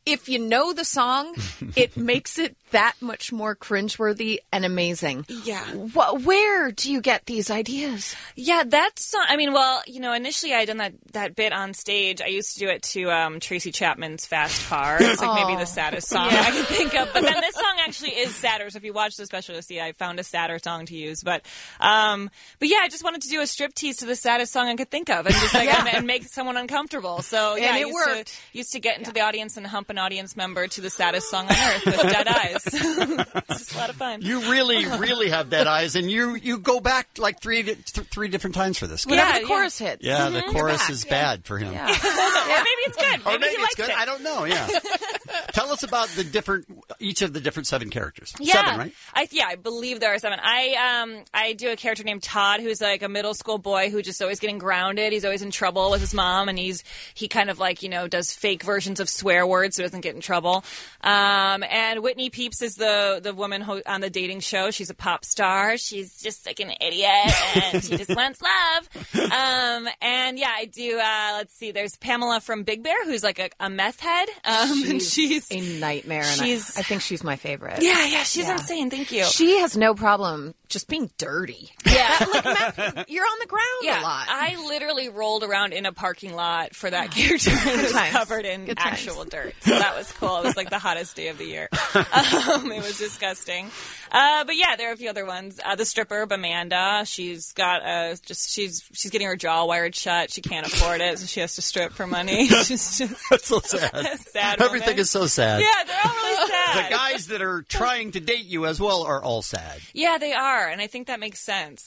if you know the song, it makes it that much more cringeworthy and amazing. Yeah. Where do you get these ideas? Yeah, that's. I mean, well, initially I had done that bit on stage. I used to do it to Tracy Chapman's "Fast Car." It's like maybe the saddest song I can think of. But then this song actually is sadder. So if you watch the special, you'll see I found a sadder song to use. But yeah, I just wanted to do a striptease to the saddest song I could think of, and just and make someone uncomfortable. So yeah, and it worked. Used to get into the audience and hump an audience member to the saddest song on earth with dead eyes. It's just a lot of fun. You really, really have dead eyes, and you go back like three different times for this. Whenever the chorus hits. Yeah, the chorus is bad for him. Yeah. Or maybe it's good. Or maybe he likes it's good. it. I don't know. Yeah. Tell us about each of the different 7 characters. Yeah. 7, right? I believe there are 7. I do a character named Todd, who's like a middle school boy who just always getting grounded. He's always in trouble with his mom, and he kind of like does fake versions of swear words so he doesn't get in trouble. And Whitney Peeps is the woman on the dating show. She's a pop star. She's just like an idiot, and she just wants love. And yeah, I do. Let's see. There's Pamela from Big Bear, who's like a meth head. And she's a nightmare. And I think she's my favorite. Yeah, she's insane. Thank you. She has no problem just being dirty. Yeah, you're on the ground a lot. I literally rolled around in a parking lot for that character. It was covered in actual dirt. So that was cool. It was like the hottest day of the year. It was disgusting. But yeah, there are a few other ones. The stripper, Amanda, she's got she's getting her jaw wired shut. She can't afford it, so she has to strip for money. She's just That's so sad. a sad Everything woman. is so sad. Yeah, they're all really sad. The guys that are trying to date you as well are all sad. Yeah, they are, and I think that makes sense.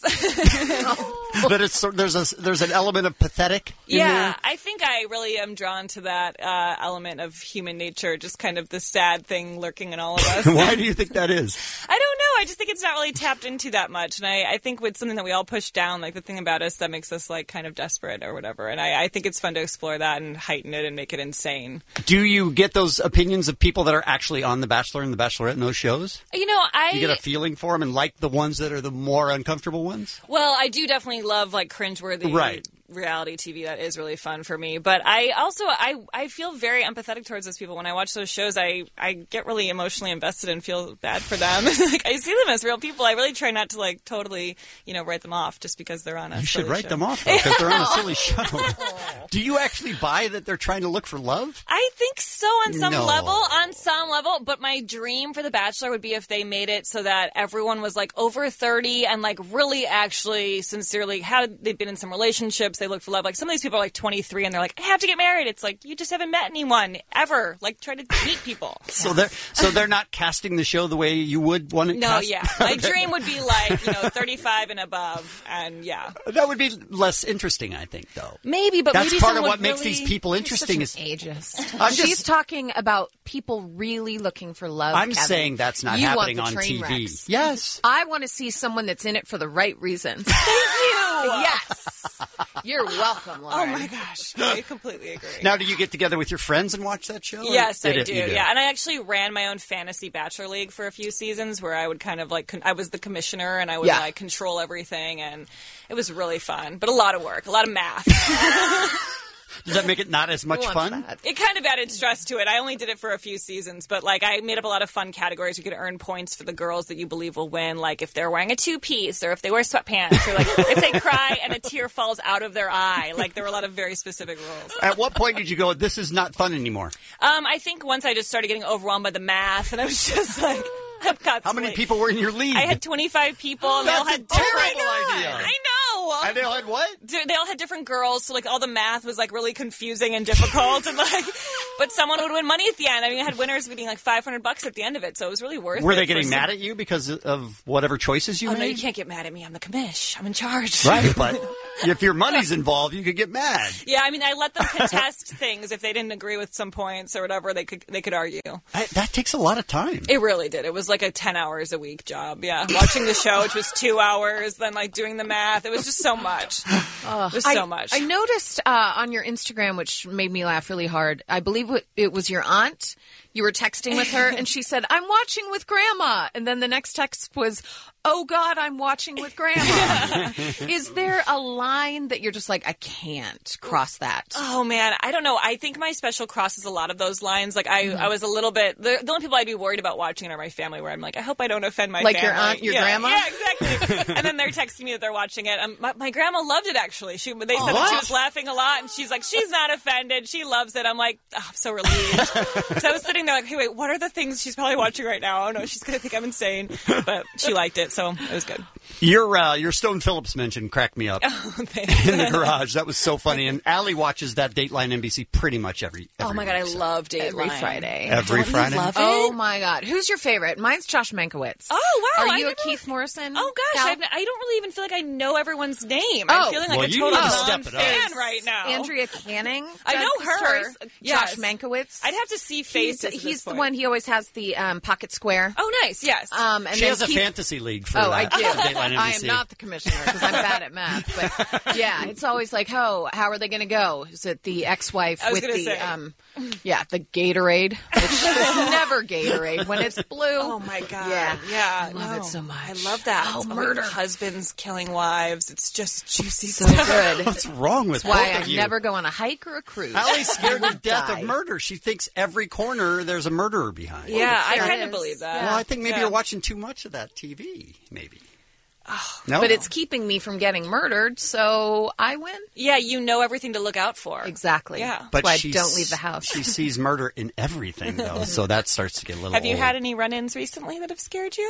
But there's an element of pathetic in there. I think I really am drawn to that element of human nature, just kind of the sad thing lurking in all of us. Why do you think that is? I don't know. I just think it's not really tapped into that much, and I think it's something that we all push down, like the thing about us that makes us like kind of desperate or whatever. And I think it's fun to explore that and heighten it and make it insane. Do you get those opinions of people that are actually on The Bachelor and The Bachelorette in those shows? You get a feeling for them and like the ones that are the more uncomfortable ones? Well, I do definitely love like cringeworthy reality TV. That is really fun for me. But I also I feel very empathetic towards those people. When I watch those shows, I get really emotionally invested and feel bad for them. Like I see them as real people. I really try not to like totally write them off just because they're on a You should silly write show. them off because they're on a silly show. Do you actually buy that they're trying to look for love? I think so on some No. level, but my dream for The Bachelor would be if they made it so that everyone was like over 30 and like really actually sincerely they've been in some relationships, they look for love. Like some of these people are like 23 and they're like, I have to get married. It's like, you just haven't met anyone ever. Like try to meet people. So they're not casting the show the way you would want it No, cast? yeah. My dream would be like, 35 and above, and yeah. That would be less interesting, I think, though. Maybe, but that's maybe part of someone what makes really- these people interesting. Such an ageist. I'm She's just- talking about people really looking for love. I'm Kevin. saying that's not You happening want on the train TV. wrecks. Yes. I want to see someone that's in it for the right reasons. Thank you. Yes. You're welcome, Lauren. Oh my gosh, I completely agree. Now, do you get together with your friends and watch that show? or Yes, I you do. Yeah, and I actually ran my own fantasy bachelor league for a few seasons, where I would kind of like I was the commissioner and I would like control everything, and it was really fun, but a lot of work, a lot of math. Does that make it not as much fun? It kind of added stress to it. I only did it for a few seasons, but like I made up a lot of fun categories. You could earn points for the girls that you believe will win, like if they're wearing a 2-piece or if they wear sweatpants or like if they cry and a tear falls out of their eye. Like there were a lot of very specific rules. At what point did you go, this is not fun anymore? I think once I just started getting overwhelmed by the math, and I was just like, How many people were in your league? I had 25 people, and they all had That's a different. terrible idea. I know. And they all had what? They all had different girls, so like all the math was like really confusing and difficult, and like, but someone would win money at the end. I mean, I had winners winning like $500 at the end of it, so it was really worth it. Were they getting mad at you because of whatever choices you Oh made? no, you can't get mad at me. I'm the commish. I'm in charge. Right, but if your money's involved, you could get mad. Yeah, I mean, I let them contest things if they didn't agree with some points or whatever. They could argue. That takes a lot of time. It really did. It was like a 10 hours a week job. Yeah, watching the show, which was 2 hours, then like doing the math. It was just so much. It was so much. I noticed on your Instagram, which made me laugh really hard. I believe it was your aunt. you were texting with her, and she said, "I'm watching with Grandma," and then the next text was, "Oh God, I'm watching with Grandma." Is there a line that you're just like, I can't cross that? Oh man, I don't know. I think my special crosses a lot of those lines. Like I was a little bit. The only people I'd be worried about watching it are my family. Where I'm like, I hope I don't offend my like family. your aunt, your grandma. Yeah, exactly. And then they're texting me that they're watching it. My grandma loved it actually. They said that she was laughing a lot, and she's like, she's not offended. She loves it. I'm like, I'm so relieved. So I was sitting there like, hey, wait, what are the things she's probably watching right now? Oh no, she's gonna think I'm insane. But she liked it, so it was good. Your Stone Phillips mention cracked me up in the garage. That was so funny. And Allie watches that Dateline NBC pretty much every oh my God, I love Dateline. Every Friday. Every Friday? You love it? Oh my God. Who's your favorite? Mine's Josh Mankiewicz. Oh wow. Are you a Keith Morrison? Oh gosh, gal? I don't really even feel like I know everyone's name. Oh. I'm feeling like Well, a you total need to step it up. fan right now. Andrea Canning. I know does her. stories. Yes. Josh Mankiewicz. I'd have to see faces. at He's this the point. one. He always has the Pocket Square. Oh, nice. Yes. And she then has a Keith- fantasy league for Oh, that. I do. Dateline NBC. I am not the commissioner because I'm bad at math. But yeah, it's always like, how are they going to go? Is it the ex-wife I was with gonna the say. the Gatorade, which is never Gatorade when it's blue. Oh my God. Yeah. I love it so much. I love that. Oh, It's murder. Husbands killing wives. It's just juicy So stuff. good. What's wrong with That's why both I of you? never go on a hike or a cruise. Allie's scared to death Die. of murder. She thinks every corner there's a murderer behind. Yeah, I There kind of is. believe that. Well, I think maybe Yeah. you're watching too much of that TV. Maybe. No, But it's keeping me from getting murdered, so I win. Yeah, you know everything to look out for. Exactly. Yeah. But That's why I she's- don't leave the house. She sees murder in everything, though, so that starts to get a little. Have you old. had any run-ins recently that have scared you?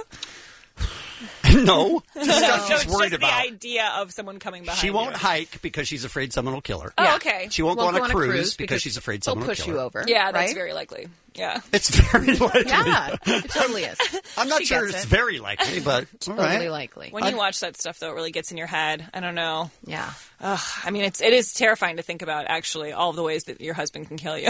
No, just stuff So she's it's worried just about. the idea of someone coming behind She won't you. hike because she's afraid someone will kill her. Oh, okay. She won't go on a cruise because she's afraid they'll someone will push kill you her. over. Yeah, that's right? very likely. Yeah. It's very likely. Yeah, it totally is. I'm not She sure gets it's it. very likely, but all Totally right. likely. When you watch that stuff, though, it really gets in your head. I don't know. Yeah. I mean, it is terrifying to think about, actually, all of the ways that your husband can kill you.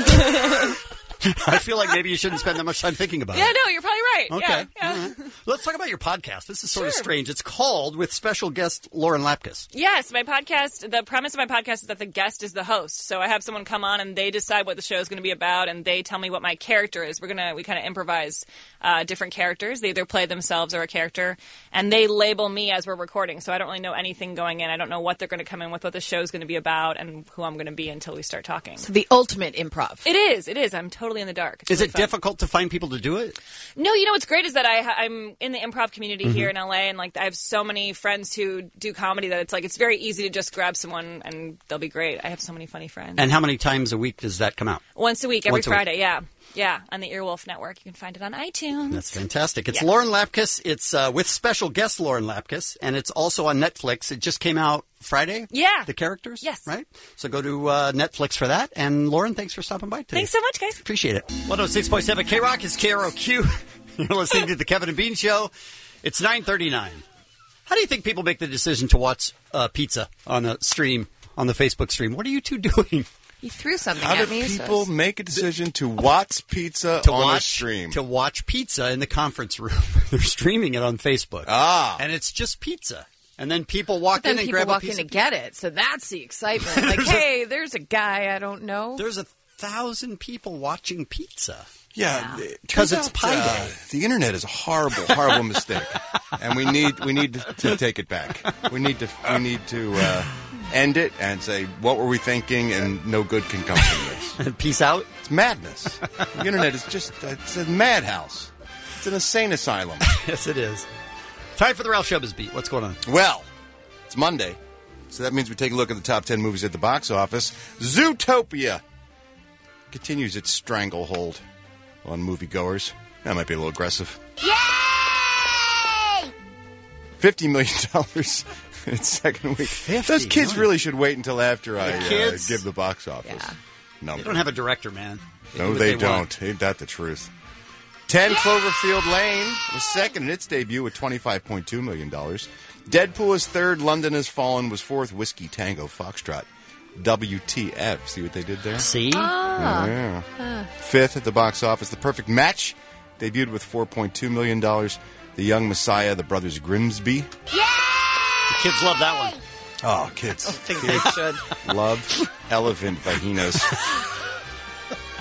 I feel like maybe you shouldn't spend that much time thinking about Yeah, it. no, you're probably right. Okay. Yeah. All right. Let's talk about your podcast. This is sort of Sure. strange. It's called with special guest Lauren Lapkus. Yes, my podcast, the premise of my podcast is that the guest is the host. So I have someone come on and they decide what the show is going to be about and they tell me what my character is. We kind of improvise different characters. They either play themselves or a character and they label me as we're recording. So I don't really know anything going in. I don't know what they're going to come in with, what the show is going to be about and who I'm going to be until we start talking. So the ultimate improv. It is. I'm totally in the dark. It's Is really it fun. difficult to find people to do it? No, you know what's great is that I'm in the improv community here in LA, and like I have so many friends who do comedy that it's very easy to just grab someone and they'll be great. I have so many funny friends. And how many times a week does that come out? Once a week, every Once a week. Friday. Yeah, on the Earwolf Network. You can find it on iTunes. That's fantastic. It's Yeah. Lauren Lapkus. It's with special guest Lauren Lapkus, and it's also on Netflix. It just came out Friday. Yeah. The characters? Yes. Right? So go to Netflix for that. And Lauren, thanks for stopping by today. Thanks so much, guys. Appreciate it. 106.7 K-Rock is KROQ. You're listening to The Kevin and Bean Show. It's 9:39. How do you think people make the decision to watch pizza on a stream, on the Facebook stream? What are you two doing? You threw something How at do me. people make a decision to watch pizza on a stream? To watch pizza in the conference room. They're streaming it on Facebook. Ah. And it's just pizza. And then people walk Then in and people grab walk a piece in of to get it. So that's the excitement. Like, hey, there's a guy I don't know. There's 1,000 people watching pizza. Yeah, Because turns it's Pi out, Day. The internet is a horrible, horrible mistake, and we need to take it back. We need to end it and say what were we thinking, and no good can come from this. Peace out. It's madness. The internet is it's a madhouse. It's an insane asylum. Yes, it is. Time for the Ralph Showbiz Beat. What's going on? Well, it's Monday, so that means we take a look at the top 10 movies at the box office. Zootopia continues its stranglehold on moviegoers. That might be a little aggressive. Yay! $50 million in its second week. 50 Those kids million. really should wait until after I kids? give the box office They number. don't have a director, man. No, do what they want. don't. Ain't that the truth? 10 Cloverfield Lane was second in its debut with $25.2 million. Deadpool is third. London Has Fallen was fourth. Whiskey Tango Foxtrot. WTF. See what they did there? See? Yeah. Fifth at the box office. The Perfect Match debuted with $4.2 million. The Young Messiah, The Brothers Grimsby. The kids love that one. Oh, kids. I think they should. Love elephant vaginas.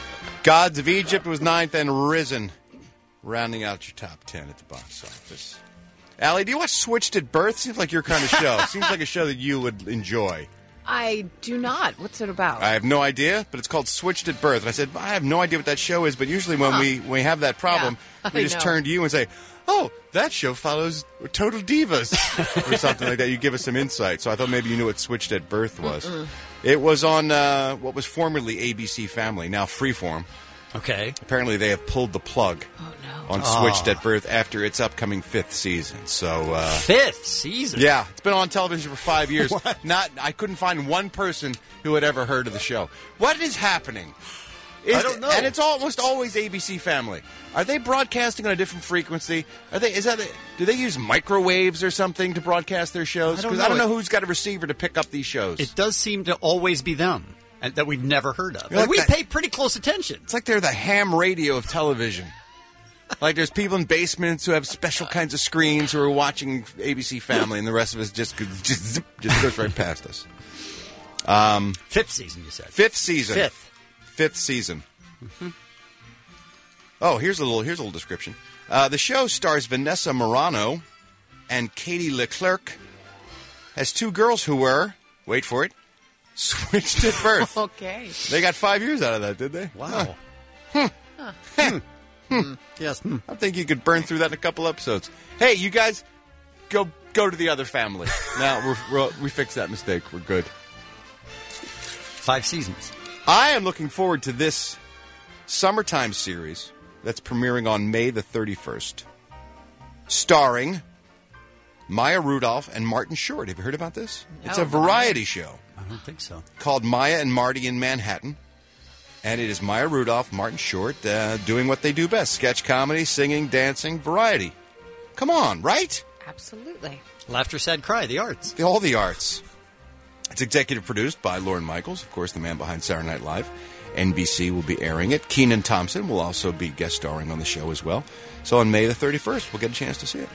Gods of Egypt was 9th, and Risen rounding out your top 10 at the box office. Allie, do you watch Switched at Birth? Seems like your kind of show. Seems like a show that you would enjoy. I do not. What's it about? I have no idea, but it's called Switched at Birth. And I said, I have no idea what that show is, but usually when we have that problem, we just turn to you and say, oh, that show follows Total Divas or something like that. You give us some insight. So I thought maybe you knew what Switched at Birth was. It was on what was formerly ABC Family, now Freeform. Okay. Apparently they have pulled the plug on Switched at Birth after its upcoming 5th season. So 5th season? Yeah. It's been on television for 5 years. I couldn't find one person who had ever heard of the show. What is happening? I don't know. And it's almost always ABC Family. Are they broadcasting on a different frequency? Do they use microwaves or something to broadcast their shows? Because I don't know who's got a receiver to pick up these shows. It does seem to always be them that we've never heard of. Like we pay pretty close attention. It's like they're the ham radio of television. Like there's people in basements who have special kinds of screens who are watching ABC Family, and the rest of us just goes right past us. 5th season, you said. 5th season. 5th season. Mm-hmm. Oh, here's a little description. The show stars Vanessa Morano and Katie Leclerc as two girls who were, wait for it, switched at birth. Okay. They got 5 years out of that, did they? Wow. Yes. I think you could burn through that in a couple episodes. Hey, you guys, go to the other family. Now we fixed that mistake. We're good. 5 seasons. I am looking forward to this summertime series that's premiering on May the 31st, starring Maya Rudolph and Martin Short. Have you heard about this? No. It's a variety show. I don't think so. Called Maya and Marty in Manhattan. And it is Maya Rudolph, Martin Short, doing what they do best. Sketch comedy, singing, dancing, variety. Come on, right? Absolutely. Laughter, sad cry, the arts. All the arts. It's executive produced by Lorne Michaels, of course, the man behind Saturday Night Live. NBC will be airing it. Kenan Thompson will also be guest starring on the show as well. So on May the 31st, we'll get a chance to see it.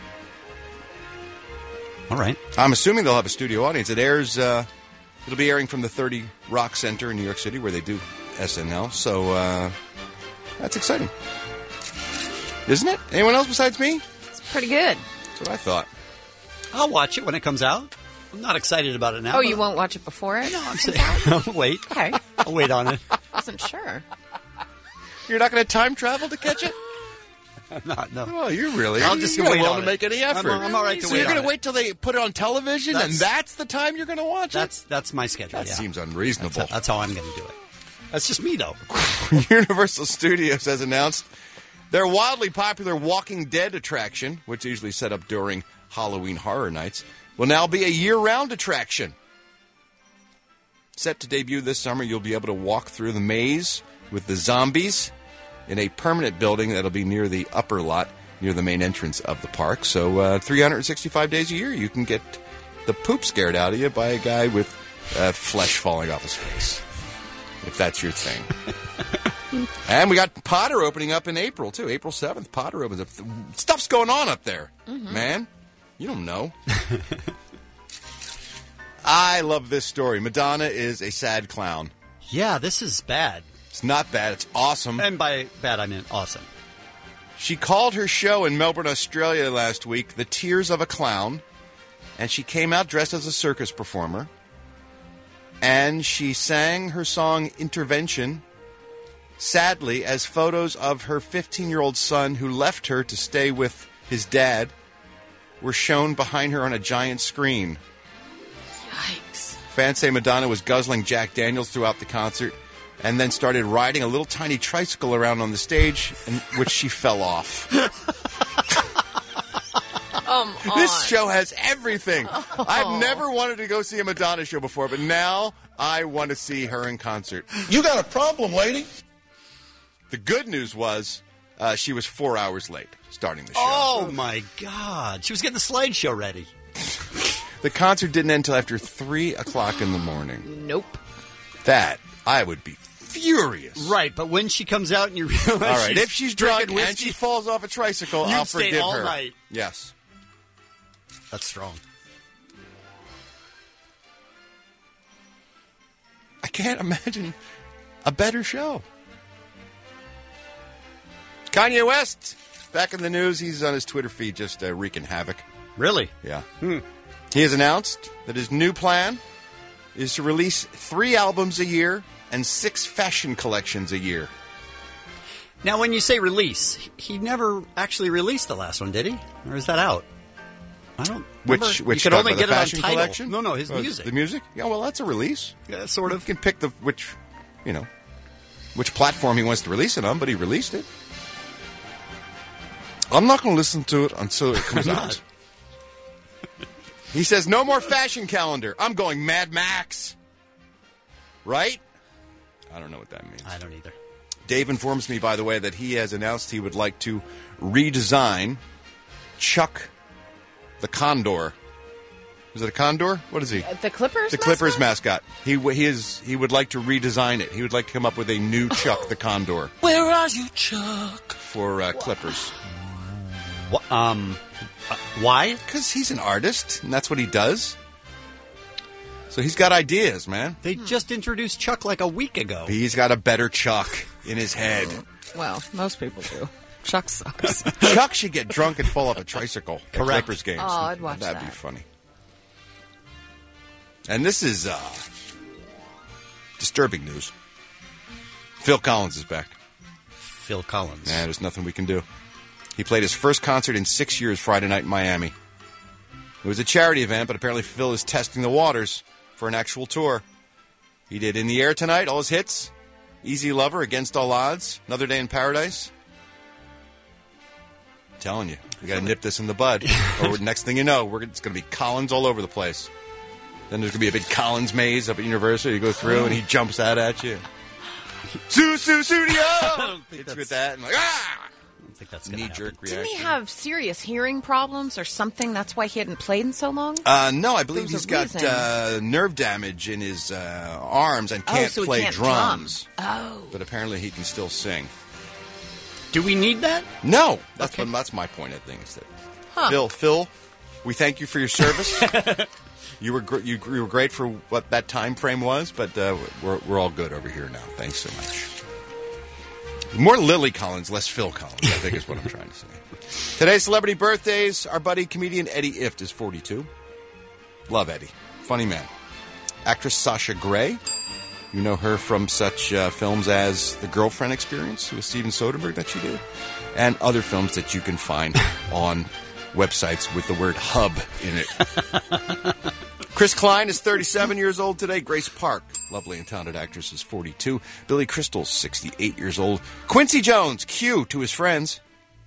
All right. I'm assuming they'll have a studio audience. It airs, it'll be airing from the 30 Rock Center in New York City where they do SNL. So that's exciting. Isn't it? Anyone else besides me? It's pretty good. That's what I thought. I'll watch it when it comes out. I'm not excited about it now. Oh, you won't watch it before it? No, I'm saying I'll wait. Okay. I'll wait on it. Wasn't sure. You're not going to time travel to catch it? I'm not, no. Oh, you really? I'll just you're wait willing on to it. make any effort. I'm all right to so wait you're on going to it. wait till they put it on television, and that's the time you're going to watch it? That's my schedule, That yeah. seems unreasonable. That's how I'm going to do it. That's just me, though. Universal Studios has announced their wildly popular Walking Dead attraction, which is usually set up during Halloween Horror Nights, will now be a year-round attraction. Set to debut this summer, you'll be able to walk through the maze with the zombies in a permanent building that'll be near the upper lot, near the main entrance of the park. So 365 days a year, you can get the poop scared out of you by a guy with flesh falling off his face, if that's your thing. And we got Potter opening up in April, too. April 7th, Potter opens up. Stuff's going on up there, man. You don't know. I love this story. Madonna is a sad clown. Yeah, this is bad. It's not bad. It's awesome. And by bad, I mean awesome. She called her show in Melbourne, Australia last week The Tears of a Clown, and she came out dressed as a circus performer, and she sang her song Intervention, sadly, as photos of her 15-year-old son who left her to stay with his dad were shown behind her on a giant screen. Yikes. Fans say Madonna was guzzling Jack Daniels throughout the concert and then started riding a little tiny tricycle around on the stage, in which she fell off. This show has everything. Oh. I've never wanted to go see a Madonna show before, but now I want to see her in concert. You got a problem, lady? The good news was she was 4 hours late starting the show. Oh, my God. She was getting the slideshow ready. The concert didn't end until after 3 o'clock in the morning. Nope. That, I would be furious. Right, but when she comes out and you realize All right, if she's drunk and she falls off a tricycle, You'd I'll stay forgive all her. night. Yes. That's strong. I can't imagine a better show. Kanye West, back in the news. He's on his Twitter feed just wreaking havoc. Really? Yeah. He has announced that his new plan is to release 3 albums a year and 6 fashion collections a year. Now, when you say release, he never actually released the last one, did he? Or is that out? I don't. Which you could stuff, only the get it on fashion Tidal. collection? No, his music. The music? Yeah, well, that's a release. Yeah, sort of. You can pick which platform he wants to release it on, but he released it. I'm not going to listen to it until it comes out. He says, no more fashion calendar. I'm going Mad Max. Right? I don't know what that means. I don't either. Dave informs me, by the way, that he has announced he would like to redesign Chuck the Condor. Is it a condor? What is he? The Clippers. The Clippers mascot. He would like to redesign it. He would like to come up with a new Chuck the Condor. Where are you, Chuck? For Clippers. Why? Because he's an artist, and that's what he does. So he's got ideas, man. They just introduced Chuck like a week ago. He's got a better Chuck in his head. Well, most people do. Chuck sucks. Chuck should get drunk and fall off a tricycle at Correct. Clippers games. Oh, I'd watch That'd that. be funny. And this is disturbing news. Phil Collins is back. Phil Collins. Nah, there's nothing we can do. He played his first concert in 6 years Friday night in Miami. It was a charity event, but apparently Phil is testing the waters for an actual tour. He did In the Air Tonight, all his hits. Easy Lover, Against All Odds, Another Day in Paradise. I'm telling you, we got to nip this in the bud. Or next thing you know, it's going to be Collins all over the place. Then there's going to be a big Collins maze up at Universal. You go through, and he jumps out at you. Studio! Hits with that, and like, ah! I think that's knee-jerk reaction. Didn't he have serious hearing problems or something? That's why he hadn't played in so long? No, I believe he's got nerve damage in his arms and can't so he play can't drums. Oh. But apparently he can still sing. Do we need that? No. That's my point, I think. Is that Phil, we thank you for your service. You were great for what that time frame was, but we're all good over here now. Thanks so much. More Lily Collins, less Phil Collins, I think is what I'm trying to say. Today's celebrity birthdays. Our buddy comedian Eddie Ifft is 42. Love Eddie. Funny man. Actress Sasha Grey. You know her from such films as The Girlfriend Experience with Steven Soderbergh that she did, and other films that you can find on websites with the word hub in it. Chris Klein is 37 years old today. Grace Park, lovely and talented actress, is 42. Billy Crystal's 68 years old. Quincy Jones, Q to his friends.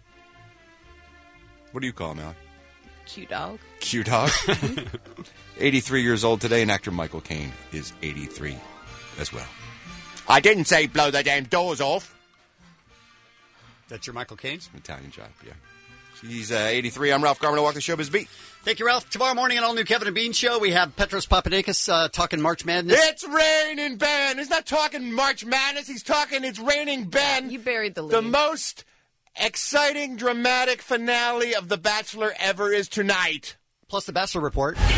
What do you call him, Alec? Q-Dog. Q-Dog. 83 years old today, and actor Michael Caine is 83 as well. I didn't say blow the damn doors off. That's your Michael Caine? Italian job, yeah. He's 83. I'm Ralph Garman. I walk the showbiz beat. Thank you, Ralph. Tomorrow morning, an all-new Kevin and Bean show. We have Petros Papadakis talking March Madness. It's raining Ben. He's not talking March Madness. He's talking It's Raining Ben. You buried the lead. The most exciting, dramatic finale of The Bachelor ever is tonight. Plus the Bachelor Report. Come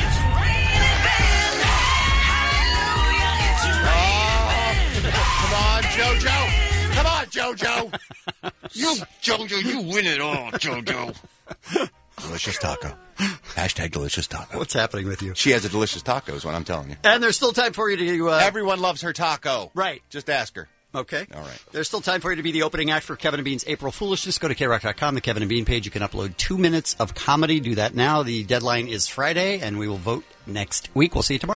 on, JoJo. Come on, JoJo. JoJo, you win it all, JoJo. Delicious taco. Hashtag delicious taco. What's happening with you? She has a delicious taco is what I'm telling you. And there's still time for you to... Everyone loves her taco. Right. Just ask her. Okay. All right. There's still time for you to be the opening act for Kevin and Bean's April Foolishness. Go to KROC.com, the Kevin and Bean page. You can upload 2 minutes of comedy. Do that now. The deadline is Friday, and we will vote next week. We'll see you tomorrow.